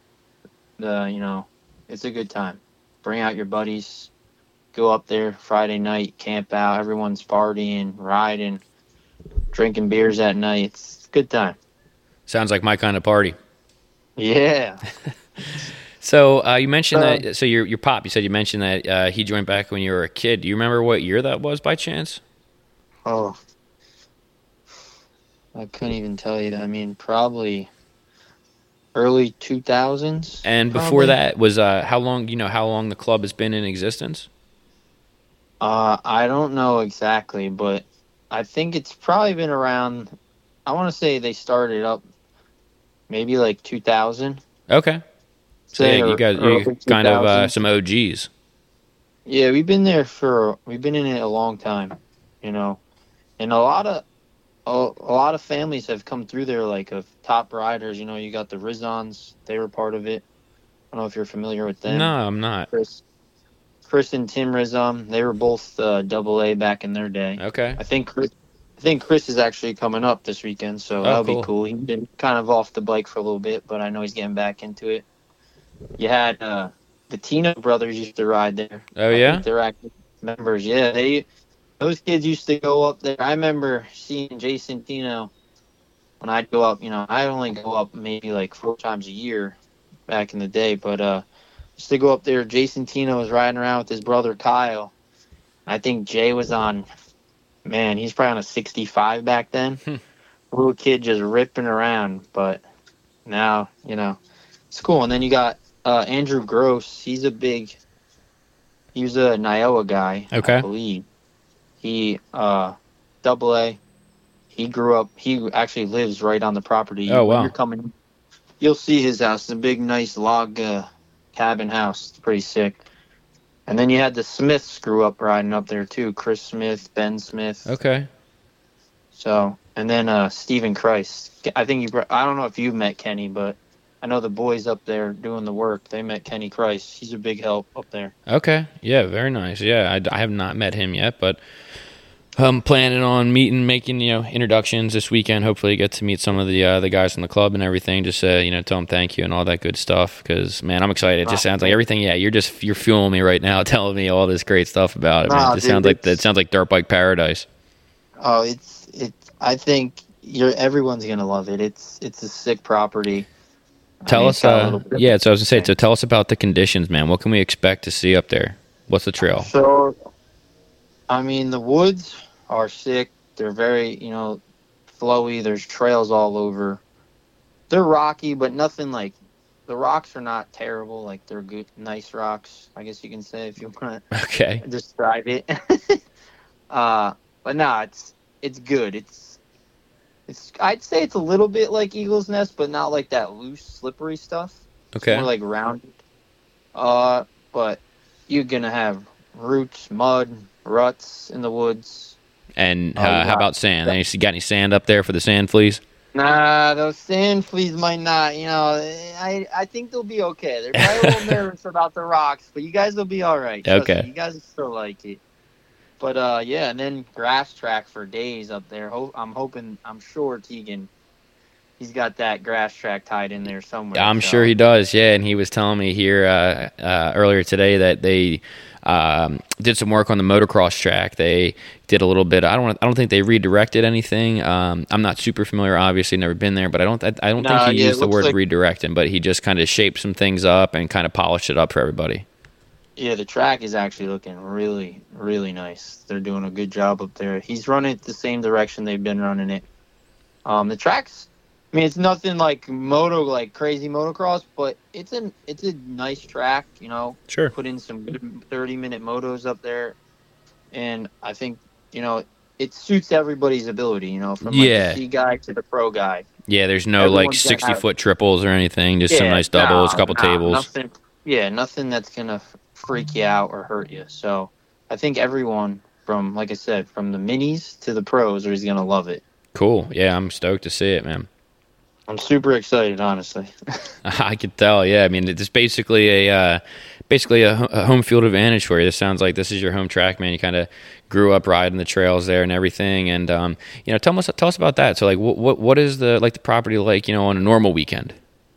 it's a good time. Bring out your buddies, go up there Friday night, camp out. Everyone's partying, riding, drinking beers at night. It's a good time. Sounds like my kind of party. Yeah. So you mentioned that. So your pop, you said you mentioned that he joined back when you were a kid. Do you remember what year that was by chance? Oh, I couldn't even tell you. I mean, probably early 2000s. And before that was how long? How long the club has been in existence? I don't know exactly, but I think it's probably been around. I want to say they started up maybe like 2000. Okay. So yeah, you guys, you're kind of some OGs. Yeah, we've been in it a long time, and a lot of families have come through there, like of top riders. You got the Rizons; they were part of it. I don't know if you're familiar with them. No, I'm not. Chris and Tim Rizon, they were both AA back in their day. Okay. I think Chris is actually coming up this weekend, so that'll be cool. He's been kind of off the bike for a little bit, but I know he's getting back into it. You had the Tino brothers used to ride there. Oh, yeah? They're active members. Yeah, those kids used to go up there. I remember seeing Jason Tino when I'd go up. I only go up maybe like 4 times a year back in the day, but used to go up there. Jason Tino was riding around with his brother Kyle. I think Jay was on, he's probably on a 65 back then. Little kid just ripping around, but now, it's cool. And then you got Andrew Gross. He was a Niowa guy, okay. I believe. He AA. He grew up. He actually lives right on the property. Oh, wow. When you're coming, you'll see his house. It's a big, nice log cabin house. It's pretty sick. And then you had the Smiths grew up riding up there too. Chris Smith, Ben Smith. Okay. So, and then Stephen Christ. I think I don't know if you've met Kenny, but I know the boys up there doing the work. They met Kenny Christ. He's a big help up there. Okay. Yeah, very nice. Yeah, I have not met him yet, but I'm planning on making introductions this weekend. Hopefully get to meet some of the guys in the club and everything. Just tell them thank you and all that good stuff. Because man, I'm excited. It just sounds like everything. Yeah, you're fueling me right now, telling me all this great stuff about it. Man. It sounds like dirt bike paradise. Oh, it's. I think everyone's gonna love it. It's a sick property. Tell us. So I was gonna say. So tell us about the conditions, man. What can we expect to see up there? What's the trail? So, the woods are sick. They're very, flowy. There's trails all over. They're rocky, but nothing like. The rocks are not terrible. Like they're good, nice rocks. I guess you can say if you want to describe it. But no, it's good. It's. I'd say it's a little bit like Eagle's Nest, but not like that loose, slippery stuff. Okay. It's more like rounded. But you're gonna have roots, mud, ruts in the woods. And how about sand? You got any sand up there for the sand fleas? Nah, those sand fleas might not. I think they'll be okay. They're probably a little nervous about the rocks, but you guys will be all right. Okay. Me, you guys will still like it. But, and then grass track for days up there. I'm sure Tegan, he's got that grass track tied in there somewhere. I'm sure he does, yeah. And he was telling me here earlier today that they did some work on the motocross track. They did a little bit. I don't think they redirected anything. I'm not super familiar. Obviously, never been there, but I don't think he used the word redirecting. But he just kind of shaped some things up and kind of polished it up for everybody. Yeah, the track is actually looking really, really nice. They're doing a good job up there. He's running it the same direction they've been running it. The track's, I mean, it's nothing like crazy motocross, but it's a nice track, you know. Sure. Put in some good 30-minute motos up there, and I think, you know, it suits everybody's ability, you know, from the C guy to the pro guy. Yeah, there's no 60-foot triples or anything, just some nice doubles, couple tables. Nothing that's gonna freak you out or hurt you. So I think everyone from, like I said, from the minis to the pros is gonna love it. Cool. Yeah, I'm stoked to see it, man. I'm super excited, honestly. I could tell. Yeah, I mean, it's basically a home field advantage for you. This sounds like this is your home track, man. You kind of grew up riding the trails there and everything, and you know, tell us about that. So, like, what is the property like, you know, on a normal weekend?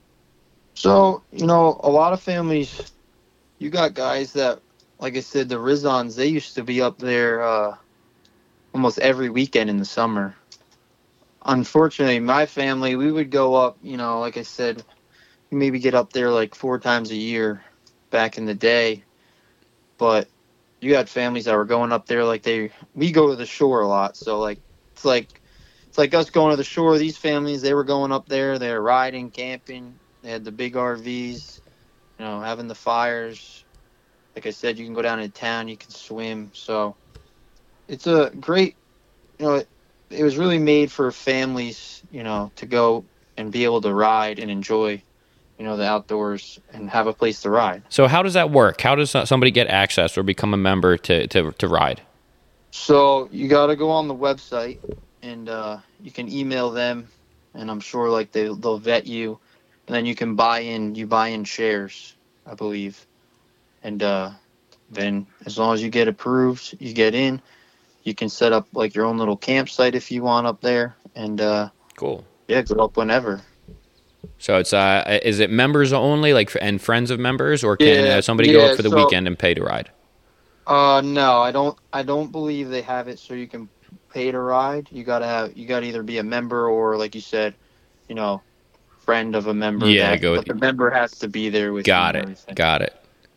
So, you know, a lot of families, you got guys that, like I said, the Rizons, they used to be up there almost every weekend in the summer. Unfortunately, my family, we would go up, you know, like I said, maybe get up there like 4 times a year back in the day. But you got families that were going up there we go to the shore a lot. So it's like us going to the shore. These families, they were going up there, they were riding, camping. They had the big RVs, you know, having the fires. Like I said, you can go down in town, you can swim. So it's a great, you know, it was really made for families, you know, to go and be able to ride and enjoy, you know, the outdoors and have a place to ride. So how does that work? How does somebody get access or become a member to ride? So you got to go on the website, and you can email them, and I'm sure like they'll vet you, and then you can buy in shares, I believe, and then as long as you get approved, you get in. You can set up like your own little campsite if you want up there, and cool. Yeah, go up whenever. So it's is it members only, like, and friends of members, or can somebody go up for the weekend and pay to ride? No, I don't believe they have it so you can pay to ride. You gotta either be a member or, like you said, you know, friend of a member. Yeah, but the member has to be there with you. Got it.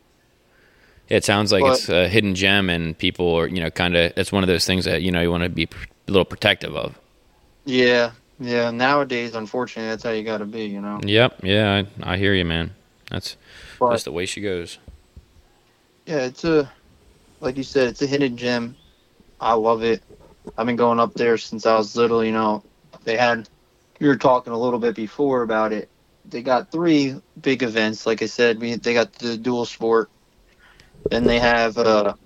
It sounds like it's a hidden gem, and people are, you know, kind of, it's one of those things that, you know, you want to be a little protective of. Yeah. Nowadays, unfortunately, that's how you got to be, you know. Yep. Yeah, I hear you, man. That's the way she goes. Yeah, like you said, it's a hidden gem. I love it. I've been going up there since I was little, you know. We were talking a little bit before about it. They got 3 big events. Like I said, they got the dual sport. Then they have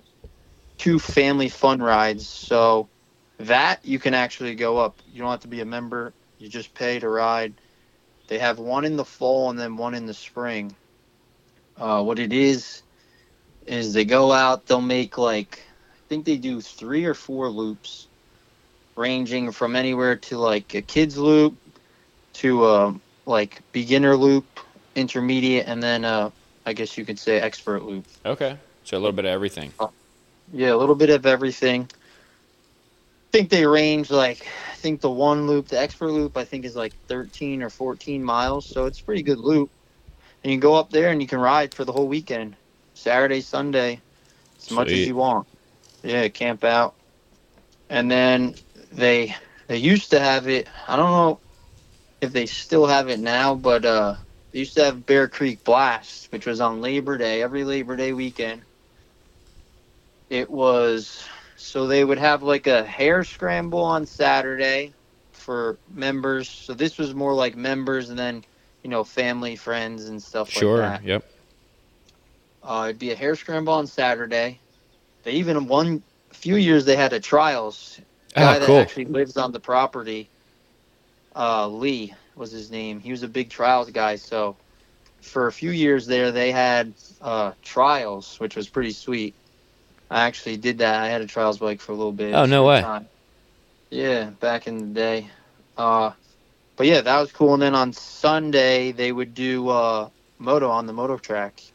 2 family fun rides. So that you can actually go up. You don't have to be a member. You just pay to ride. They have one in the fall and then one in the spring. What it is they go out. They'll make I think they do 3 or 4 loops, ranging from anywhere to like a kid's loop to beginner loop, intermediate, and then I guess you could say expert loop. Okay. So a little bit of everything. Yeah, a little bit of everything. I think they range the one loop, the expert loop, I think is like 13 or 14 miles. So it's a pretty good loop. And you go up there and you can ride for the whole weekend. Saturday, Sunday, as much as you want. Yeah, camp out. And then they used to have it, I don't know if they still have it now, but they used to have Bear Creek Blast, which was on Labor Day, every Labor Day weekend. So they would have like a hare scramble on Saturday for members. So this was more like members and then, you know, family, friends and stuff like that. Sure, yep. It'd be a hare scramble on Saturday. They even a few years they had a trials. Guy that actually lives on the property, Lee was his name. He was a big trials guy. So for a few years there, they had trials, which was pretty sweet. I actually did that. I had a trials bike for a little bit. Oh, no way. Yeah, back in the day. But yeah, that was cool. And then on Sunday, they would do moto on the moto track.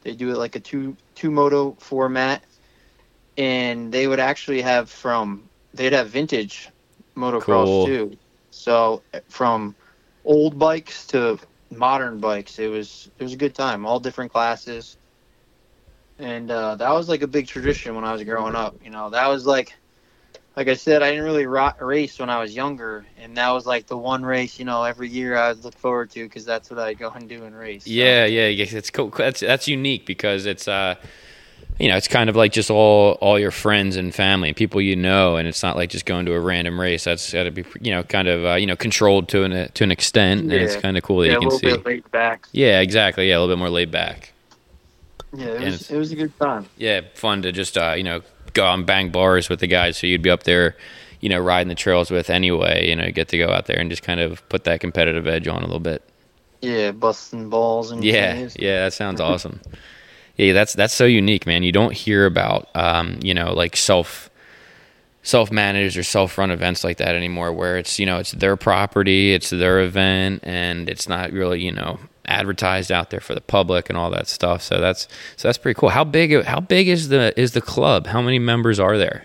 They do it like a two moto format, and they would actually have they'd have vintage motocross too. So from old bikes to modern bikes, it was a good time. All different classes, and that was like a big tradition when I was growing up. That was like I said, I didn't really race when I was younger, and that was like the one race, every year I would look forward to because that's what I'd go and do and race. So. Yeah, it's cool. That's unique because it's it's kind of like just all your friends and family and people and it's not like just going to a random race. That's got to be kind of controlled to an extent, and it's kind of cool that you can see. A little bit laid back. Yeah, exactly. Yeah, a little bit more laid back. Yeah, it was a good time. Yeah, fun to just go out and bang bars with the guys who you'd be up there, riding the trails with anyway. Get to go out there and just kind of put that competitive edge on a little bit. Yeah, busting balls and yeah, that sounds awesome. Yeah, that's so unique, man. You don't hear about like self-managed or self-run events like that anymore, where it's it's their property, it's their event, and it's not really advertised out there for the public and all that stuff. So that's pretty cool. How big is the club? How many members are there?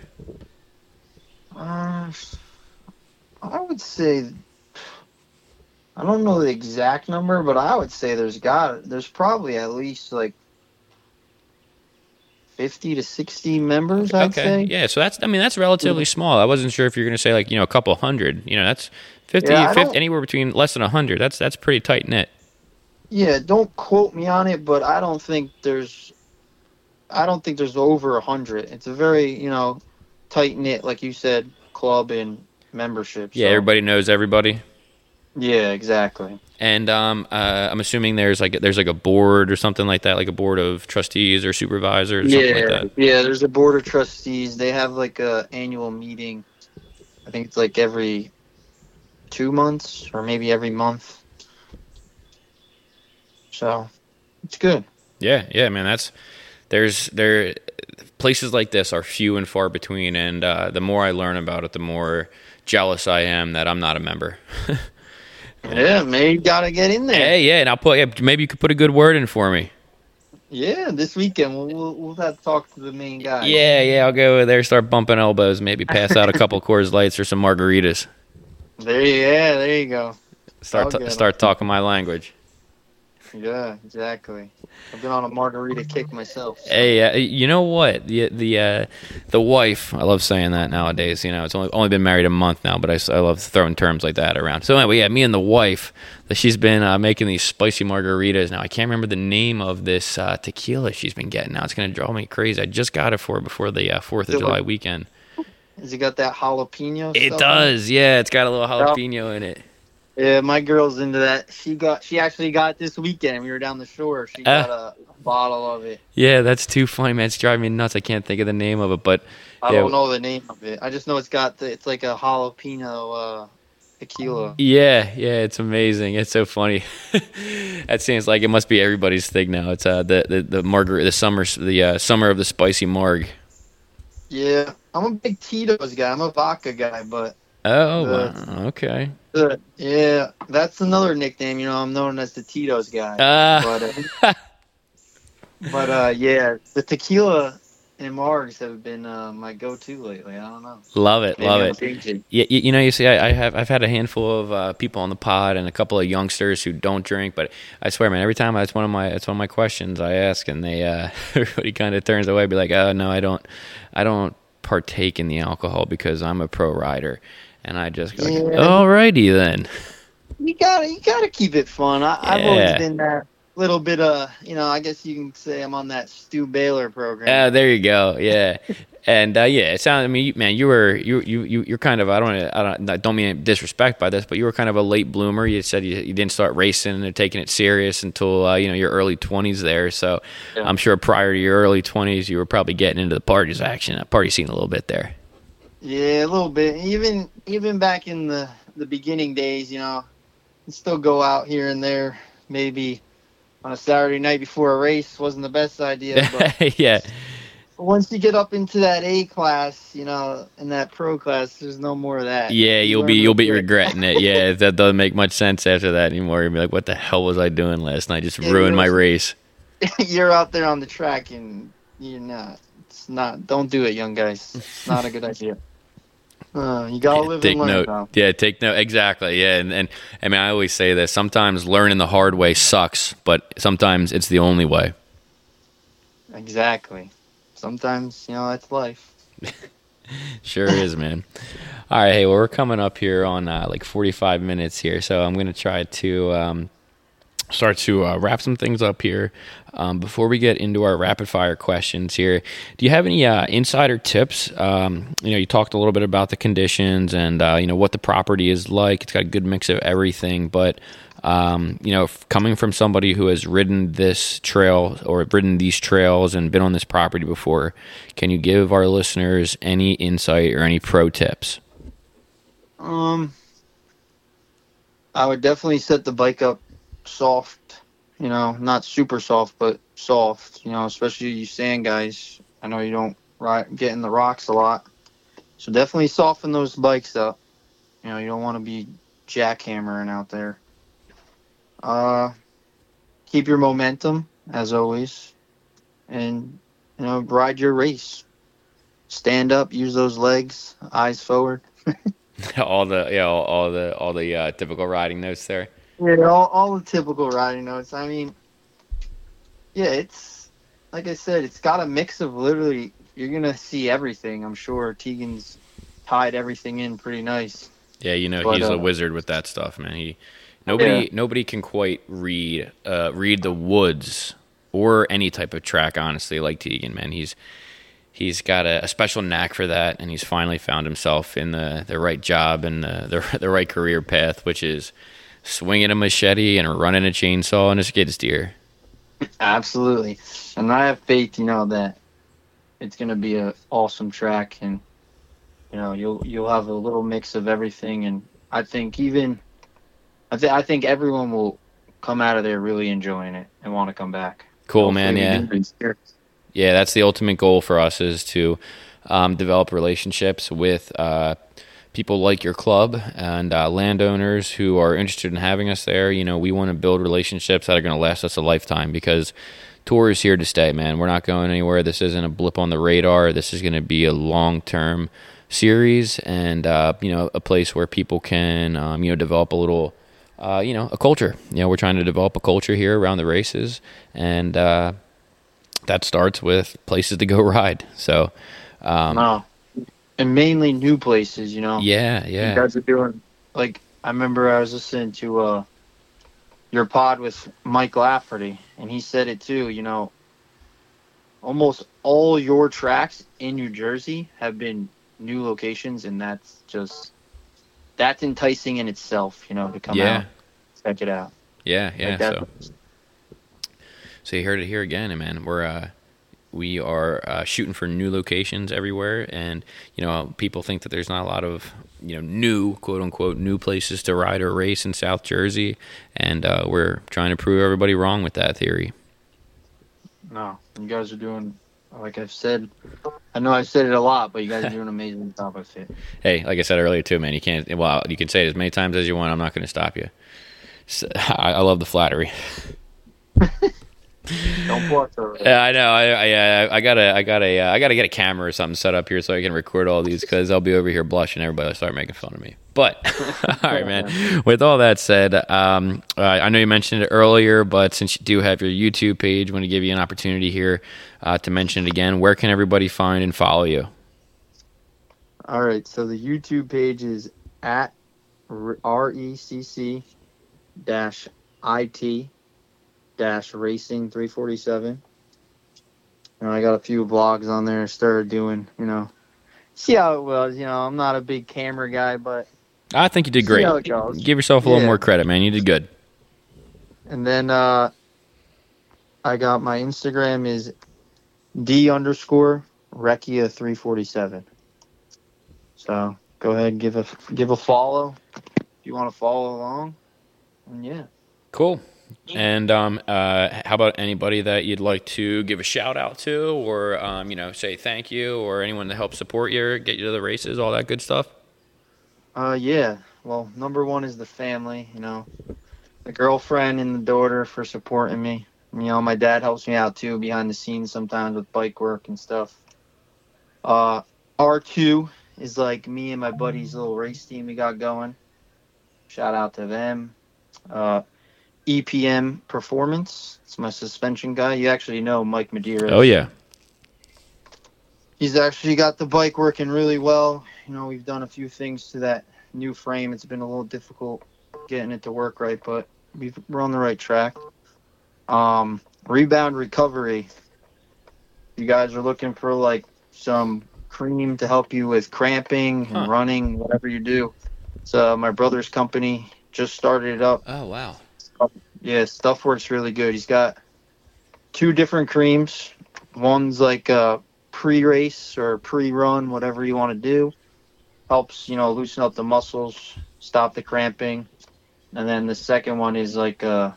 I would say, I don't know the exact number, but I would say there's probably at least like 50 to 60 members, I'd say. Yeah, so that's relatively small. I wasn't sure if you're going to say like, a couple hundred. That's 50, 50 anywhere between less than 100. That's pretty tight knit. Yeah, don't quote me on it, but I don't think there's over 100. It's a very, tight knit, like you said, club and membership. Yeah, everybody knows everybody. Yeah, exactly. And I'm assuming there's like a board or something like that, like a board of trustees or supervisors or something like that. Yeah, there's a board of trustees. They have like a annual meeting. I think it's like every 2 months or maybe every month. So it's good. Yeah, man. There places like this are few and far between, and the more I learn about it, the more jealous I am that I'm not a member. Yeah, maybe you gotta get in there. Hey, yeah, and maybe you could put a good word in for me. Yeah, this weekend we'll have to talk to the main guy. Yeah, I'll go over there, start bumping elbows, maybe pass out a couple Coors Lights or some margaritas. There you go. Start talking my language. Yeah, exactly. I've been on a margarita kick myself. So. Hey, you know what? The wife, I love saying that nowadays. It's only been married a month now, but I love throwing terms like that around. So anyway, me and the wife, she's been making these spicy margaritas. Now I can't remember the name of this tequila she's been getting. Now it's going to drive me crazy. I just got it for her before the 4th of July weekend. Has it got that jalapeno? It does. Yeah, it's got a little jalapeno in it. Yeah, my girl's into that. She actually got it this weekend. We were down the shore. She got a bottle of it. Yeah, that's too funny, man. It's driving me nuts. I can't think of the name of it, but I don't know the name of it. I just know it's like a jalapeno tequila. Yeah, it's amazing. It's so funny. That seems like it must be everybody's thing now. It's the margarita, the summer of the spicy marg. Yeah, I'm a big Tito's guy. I'm a vodka guy, but. Oh, wow. Okay. Yeah, that's another nickname. I'm known as the Tito's guy. But yeah, the tequila and margs have been my go-to lately. I don't know. Love it. Yeah, you see, I've had a handful of people on the pod and a couple of youngsters who don't drink, but I swear, man, every time it's one of my questions I ask, and they everybody kind of turns away, be like, oh no, I don't partake in the alcohol because I'm a pro rider. And I just go, alrighty then. You gotta keep it fun. I've always been that little bit of, I guess you can say I'm on that Stu Baylor program. There you go. Yeah. And it sounded. I mean, man, you're kind of. I don't mean disrespect by this, but you were kind of a late bloomer. You said you didn't start racing and taking it serious until your early 20s there. So yeah. I'm sure prior to your early 20s, you were probably getting into the party scene a little bit there. Yeah, a little bit. Even back in the beginning days, I'd still go out here and there. Maybe on a Saturday night before a race wasn't the best idea. But yeah. Once you get up into that A class, in that pro class, there's no more of that. Yeah, you'll be regretting it. Yeah, that doesn't make much sense after that anymore. You'll be like, what the hell was I doing last night? Just ruined my race. you're out there on the track and you're not. It's not. Don't do it, young guys. It's not a good idea. You gotta live and learn. Pal. Take note. Exactly. Yeah, and I mean, I always say this. Sometimes learning the hard way sucks, but sometimes it's the only way. Exactly. Sometimes that's life. Sure is, man. All right, hey, well, we're coming up here on like 45 minutes here, so I'm gonna try to start to wrap some things up here. Before we get into our rapid fire questions here, do you have any insider tips? You talked a little bit about the conditions and what the property is like. It's got a good mix of everything, but coming from somebody who has ridden this trail or ridden these trails and been on this property before, can you give our listeners any insight or any pro tips? I would definitely set the bike up soft, not super soft, but soft, especially you sand guys. I know you don't get in the rocks a lot. So definitely soften those bikes up. You don't want to be jackhammering out there. Keep your momentum, as always. And, ride your race. Stand up, use those legs, eyes forward. all the typical riding notes there. Yeah, all the typical riding notes. I mean, yeah, it's like I said, it's got a mix of literally. You're gonna see everything. I'm sure Tegan's tied everything in pretty nice. Yeah, he's a wizard with that stuff, man. Nobody can quite read the woods or any type of track, honestly, like Tegan, man. He's got a special knack for that, and he's finally found himself in the right job and the right career path, which is swinging a machete and running a chainsaw and a skid steer. Absolutely. And I have faith, that it's going to be an awesome track, and you'll have a little mix of everything, and I think I think everyone will come out of there really enjoying it and want to come back. Cool, man. Yeah, that's the ultimate goal for us, is to develop relationships with people like your club and landowners who are interested in having us there. We want to build relationships that are going to last us a lifetime, because tour is here to stay, man. We're not going anywhere. This isn't a blip on the radar. This is going to be a long-term series and, a place where people can, develop a little, a culture. We're trying to develop a culture here around the races, and that starts with places to go ride. So, and mainly new places, Yeah. You guys are doing, I remember I was listening to your pod with Mike Lafferty, and he said it too, almost all your tracks in New Jersey have been new locations, and that's enticing in itself, to come out, check it out. Yeah. So you heard it here again, man. We are shooting for new locations everywhere, and people think that there's not a lot of new, quote unquote, new places to ride or race in South Jersey, and we're trying to prove everybody wrong with that theory. No, you guys are doing, like I've said, I know I've said it a lot, but you guys are doing an amazing job with it. Hey, like I said earlier too, man, you can say it as many times as you want. I'm not going to stop you. So, I love the flattery. Don't blush over it. Yeah, I know. I gotta get a camera or something set up here so I can record all these, because I'll be over here blushing. Everybody will start making fun of me. But all right, man. With all that said, I know you mentioned it earlier, but since you do have your YouTube page, I want to give you an opportunity here to mention it again. Where can everybody find and follow you? All right. So the YouTube page is at RECC-IT Racing 347. I got a few vlogs on there. Started doing, see how it was. I'm not a big camera guy, but I think you did great. Give yourself a little more credit, man. You did good. And then I got my Instagram is D_Rekia347. So go ahead and give a follow if you want to follow along. And yeah. Cool. And how about anybody that you'd like to give a shout out to, or say thank you, or anyone to help support you, or get you to the races, all that good stuff? Yeah. Well, number one is the family. The girlfriend and the daughter for supporting me. My dad helps me out too behind the scenes sometimes with bike work and stuff. R2 is like me and my buddy's little race team we got going. Shout out to them. EPM Performance. It's my suspension guy. You actually know Mike Madeira. Oh, yeah. He's actually got the bike working really well. We've done a few things to that new frame. It's been a little difficult getting it to work right, but we're on the right track. Rebound Recovery. You guys are looking for like some cream to help you with cramping and running, whatever you do. It's my brother's company. Just started it up. Oh, wow. Yeah, stuff works really good. He's got 2 different creams. One's like a pre-race or pre-run, whatever you want to do. Helps, loosen up the muscles, stop the cramping. And then the second one is like a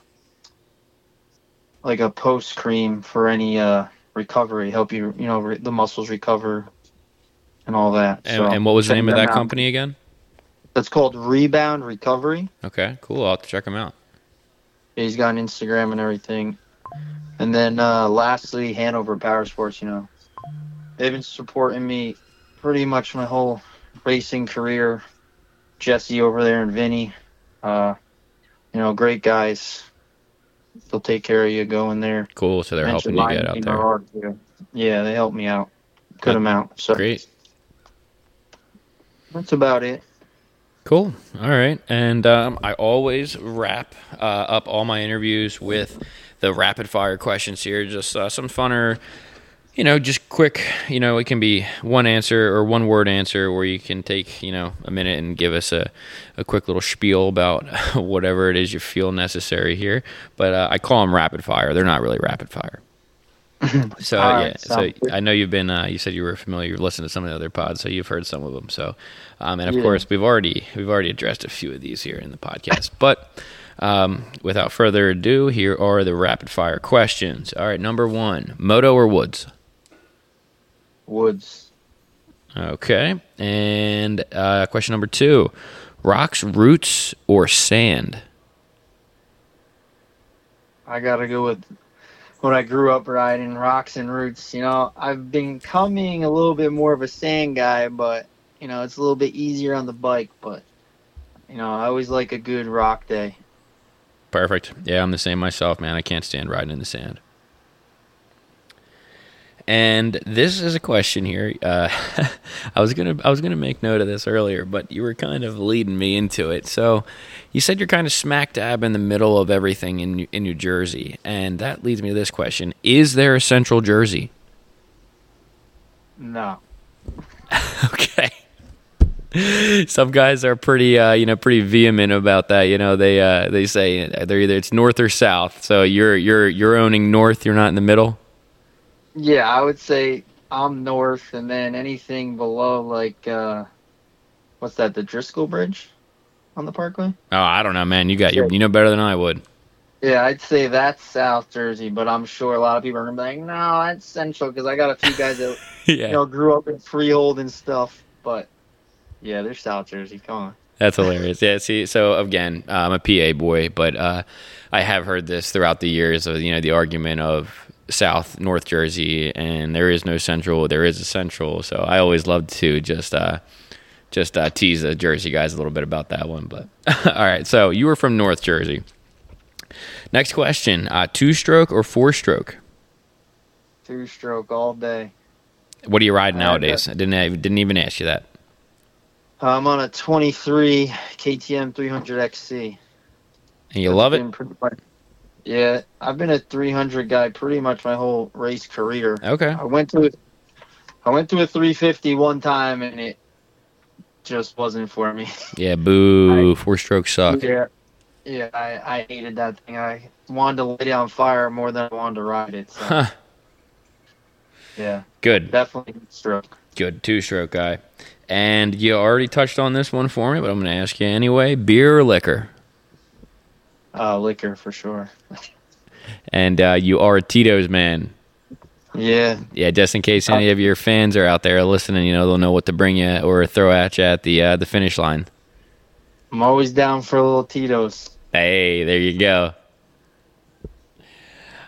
post cream for any recovery, help you, the muscles recover and all that. And what was the name of that company again? That's called Rebound Recovery. Okay, cool. I'll have to check him out. He's got an Instagram and everything. And then lastly, Hanover Power Sports, they've been supporting me pretty much my whole racing career. Jesse over there and Vinny, great guys. They'll take care of you going there. Cool, so they're helping you get out there. Yeah, they helped me out. Good amount. So great. That's about it. Cool. All right. And I always wrap up all my interviews with the rapid fire questions here. Just some funner, just quick, it can be one answer or one word answer where you can take, a minute and give us a quick little spiel about whatever it is you feel necessary here. But I call them rapid fire. They're not really rapid fire. So so I know you've been. You said you were familiar. You've listened to some of the other pods, so you've heard some of them. So, and of course, we've already addressed a few of these here in the podcast. But without further ado, here are the rapid fire questions. All right, number 1: moto or woods? Woods. Okay, and question number 2: rocks, roots, or sand? I gotta go with when I grew up riding, rocks and roots. I've been becoming a little bit more of a sand guy, but it's a little bit easier on the bike. But I always like a good rock day. Perfect. Yeah, I'm the same myself, man. I can't stand riding in the sand. And this is a question here. I was gonna make note of this earlier, but you were kind of leading me into it. So, you said you're kind of smack dab in the middle of everything in New Jersey, and that leads me to this question: is there a Central Jersey? No. Okay. Some guys are pretty vehement about that. They say they're either it's north or south. So you're owning north. You're not in the middle. Yeah, I would say I'm north, and then anything below, like, what's that, the Driscoll Bridge on the Parkway? Oh, I don't know, man. You know better than I would. Yeah, I'd say that's South Jersey, but I'm sure a lot of people are going to be like, no, that's Central, because I got a few guys that grew up in Freehold and stuff, but, yeah, they're South Jersey. Come on. That's hilarious. Yeah, see, so, again, I'm a PA boy, but I have heard this throughout the years of, the argument of South, North Jersey, and there is no Central. There is a Central. So I always love to just tease the Jersey guys a little bit about that one. But all right, so you were from North Jersey. Next question: 2-stroke or 4-stroke? 2-stroke all day. What do you ride nowadays? I didn't even ask you that. I'm on a 23 KTM 300 XC. And you love it? Yeah, I've been a 300 guy pretty much my whole race career. Okay. I went to a 350 one time, and it just wasn't for me. Yeah, boo. 4-stroke suck. Yeah, I hated that thing. I wanted to lay down fire more than I wanted to ride it. So. Huh. Yeah. Good. Definitely stroke. Good 2-stroke guy. And you already touched on this one for me, but I'm going to ask you anyway. Beer or liquor? Liquor for sure. And you are a Tito's man. Yeah. Yeah, just in case any of your fans are out there listening, they'll know what to bring you or throw at you at the finish line. I'm always down for a little Tito's. Hey, there you go.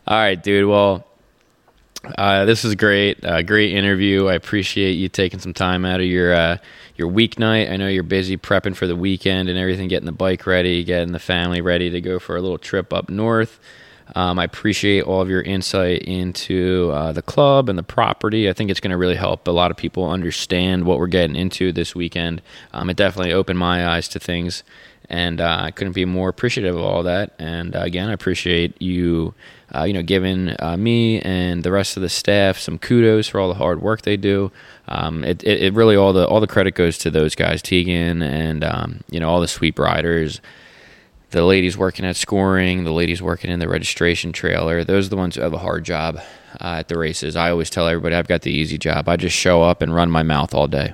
All right, dude. Well, this is great. Great interview. I appreciate you taking some time out of your weeknight. I know you're busy prepping for the weekend and everything, getting the bike ready, getting the family ready to go for a little trip up north. I appreciate all of your insight into the club and the property. I think it's going to really help a lot of people understand what we're getting into this weekend. It definitely opened my eyes to things, and I couldn't be more appreciative of all that. And again, I appreciate you, giving me and the rest of the staff some kudos for all the hard work they do. It really all the credit goes to those guys, Tegan, and all the sweep riders. The ladies working at scoring, the ladies working in the registration trailer, those are the ones who have a hard job at the races. I always tell everybody I've got the easy job. I just show up and run my mouth all day.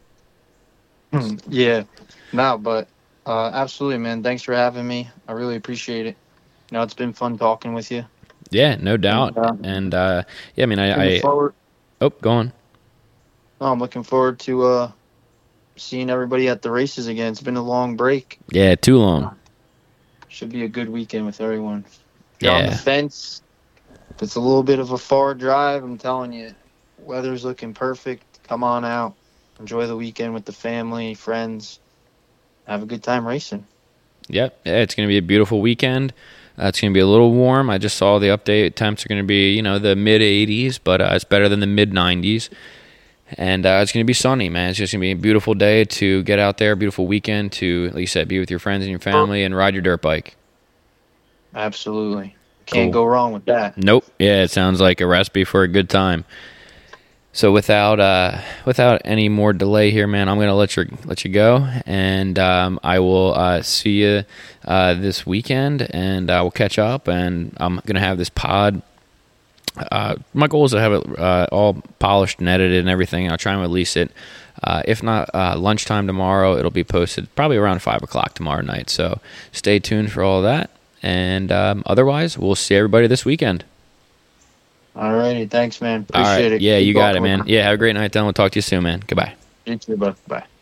Yeah, no, but absolutely, man. Thanks for having me. I really appreciate it. It's been fun talking with you. Yeah, no doubt. And I forward. Oh, go on. Oh, I'm looking forward to seeing everybody at the races again. It's been a long break. Yeah, too long. Should be a good weekend with everyone. If you're Yeah. on the fence, if it's a little bit of a far drive, I'm telling you, weather's looking perfect. Come on out. Enjoy the weekend with the family, friends. Have a good time racing. Yep. Yeah, it's going to be a beautiful weekend. It's going to be a little warm. I just saw the update. Temps are going to be, the mid-80s, but it's better than the mid-90s. And it's going to be sunny, man. It's just going to be a beautiful day to get out there, beautiful weekend to, like you said, be with your friends and your family and ride your dirt bike. Absolutely. Can't go wrong with that. Nope. Yeah, it sounds like a recipe for a good time. So without any more delay here, man, I'm going to let you go, and I will see you this weekend, and we'll catch up, and I'm going to have this pod. My goal is to have it all polished and edited and everything. I'll try and release it. If not lunchtime tomorrow, it'll be posted probably around 5 o'clock tomorrow night. So stay tuned for all that. And otherwise, we'll see everybody this weekend. All righty. Thanks, man. Appreciate it. Yeah, Keep you got it, talking man. with me. Yeah, have a great night, Dylan. We'll talk to you soon, man. Goodbye. You too, bud. Bye.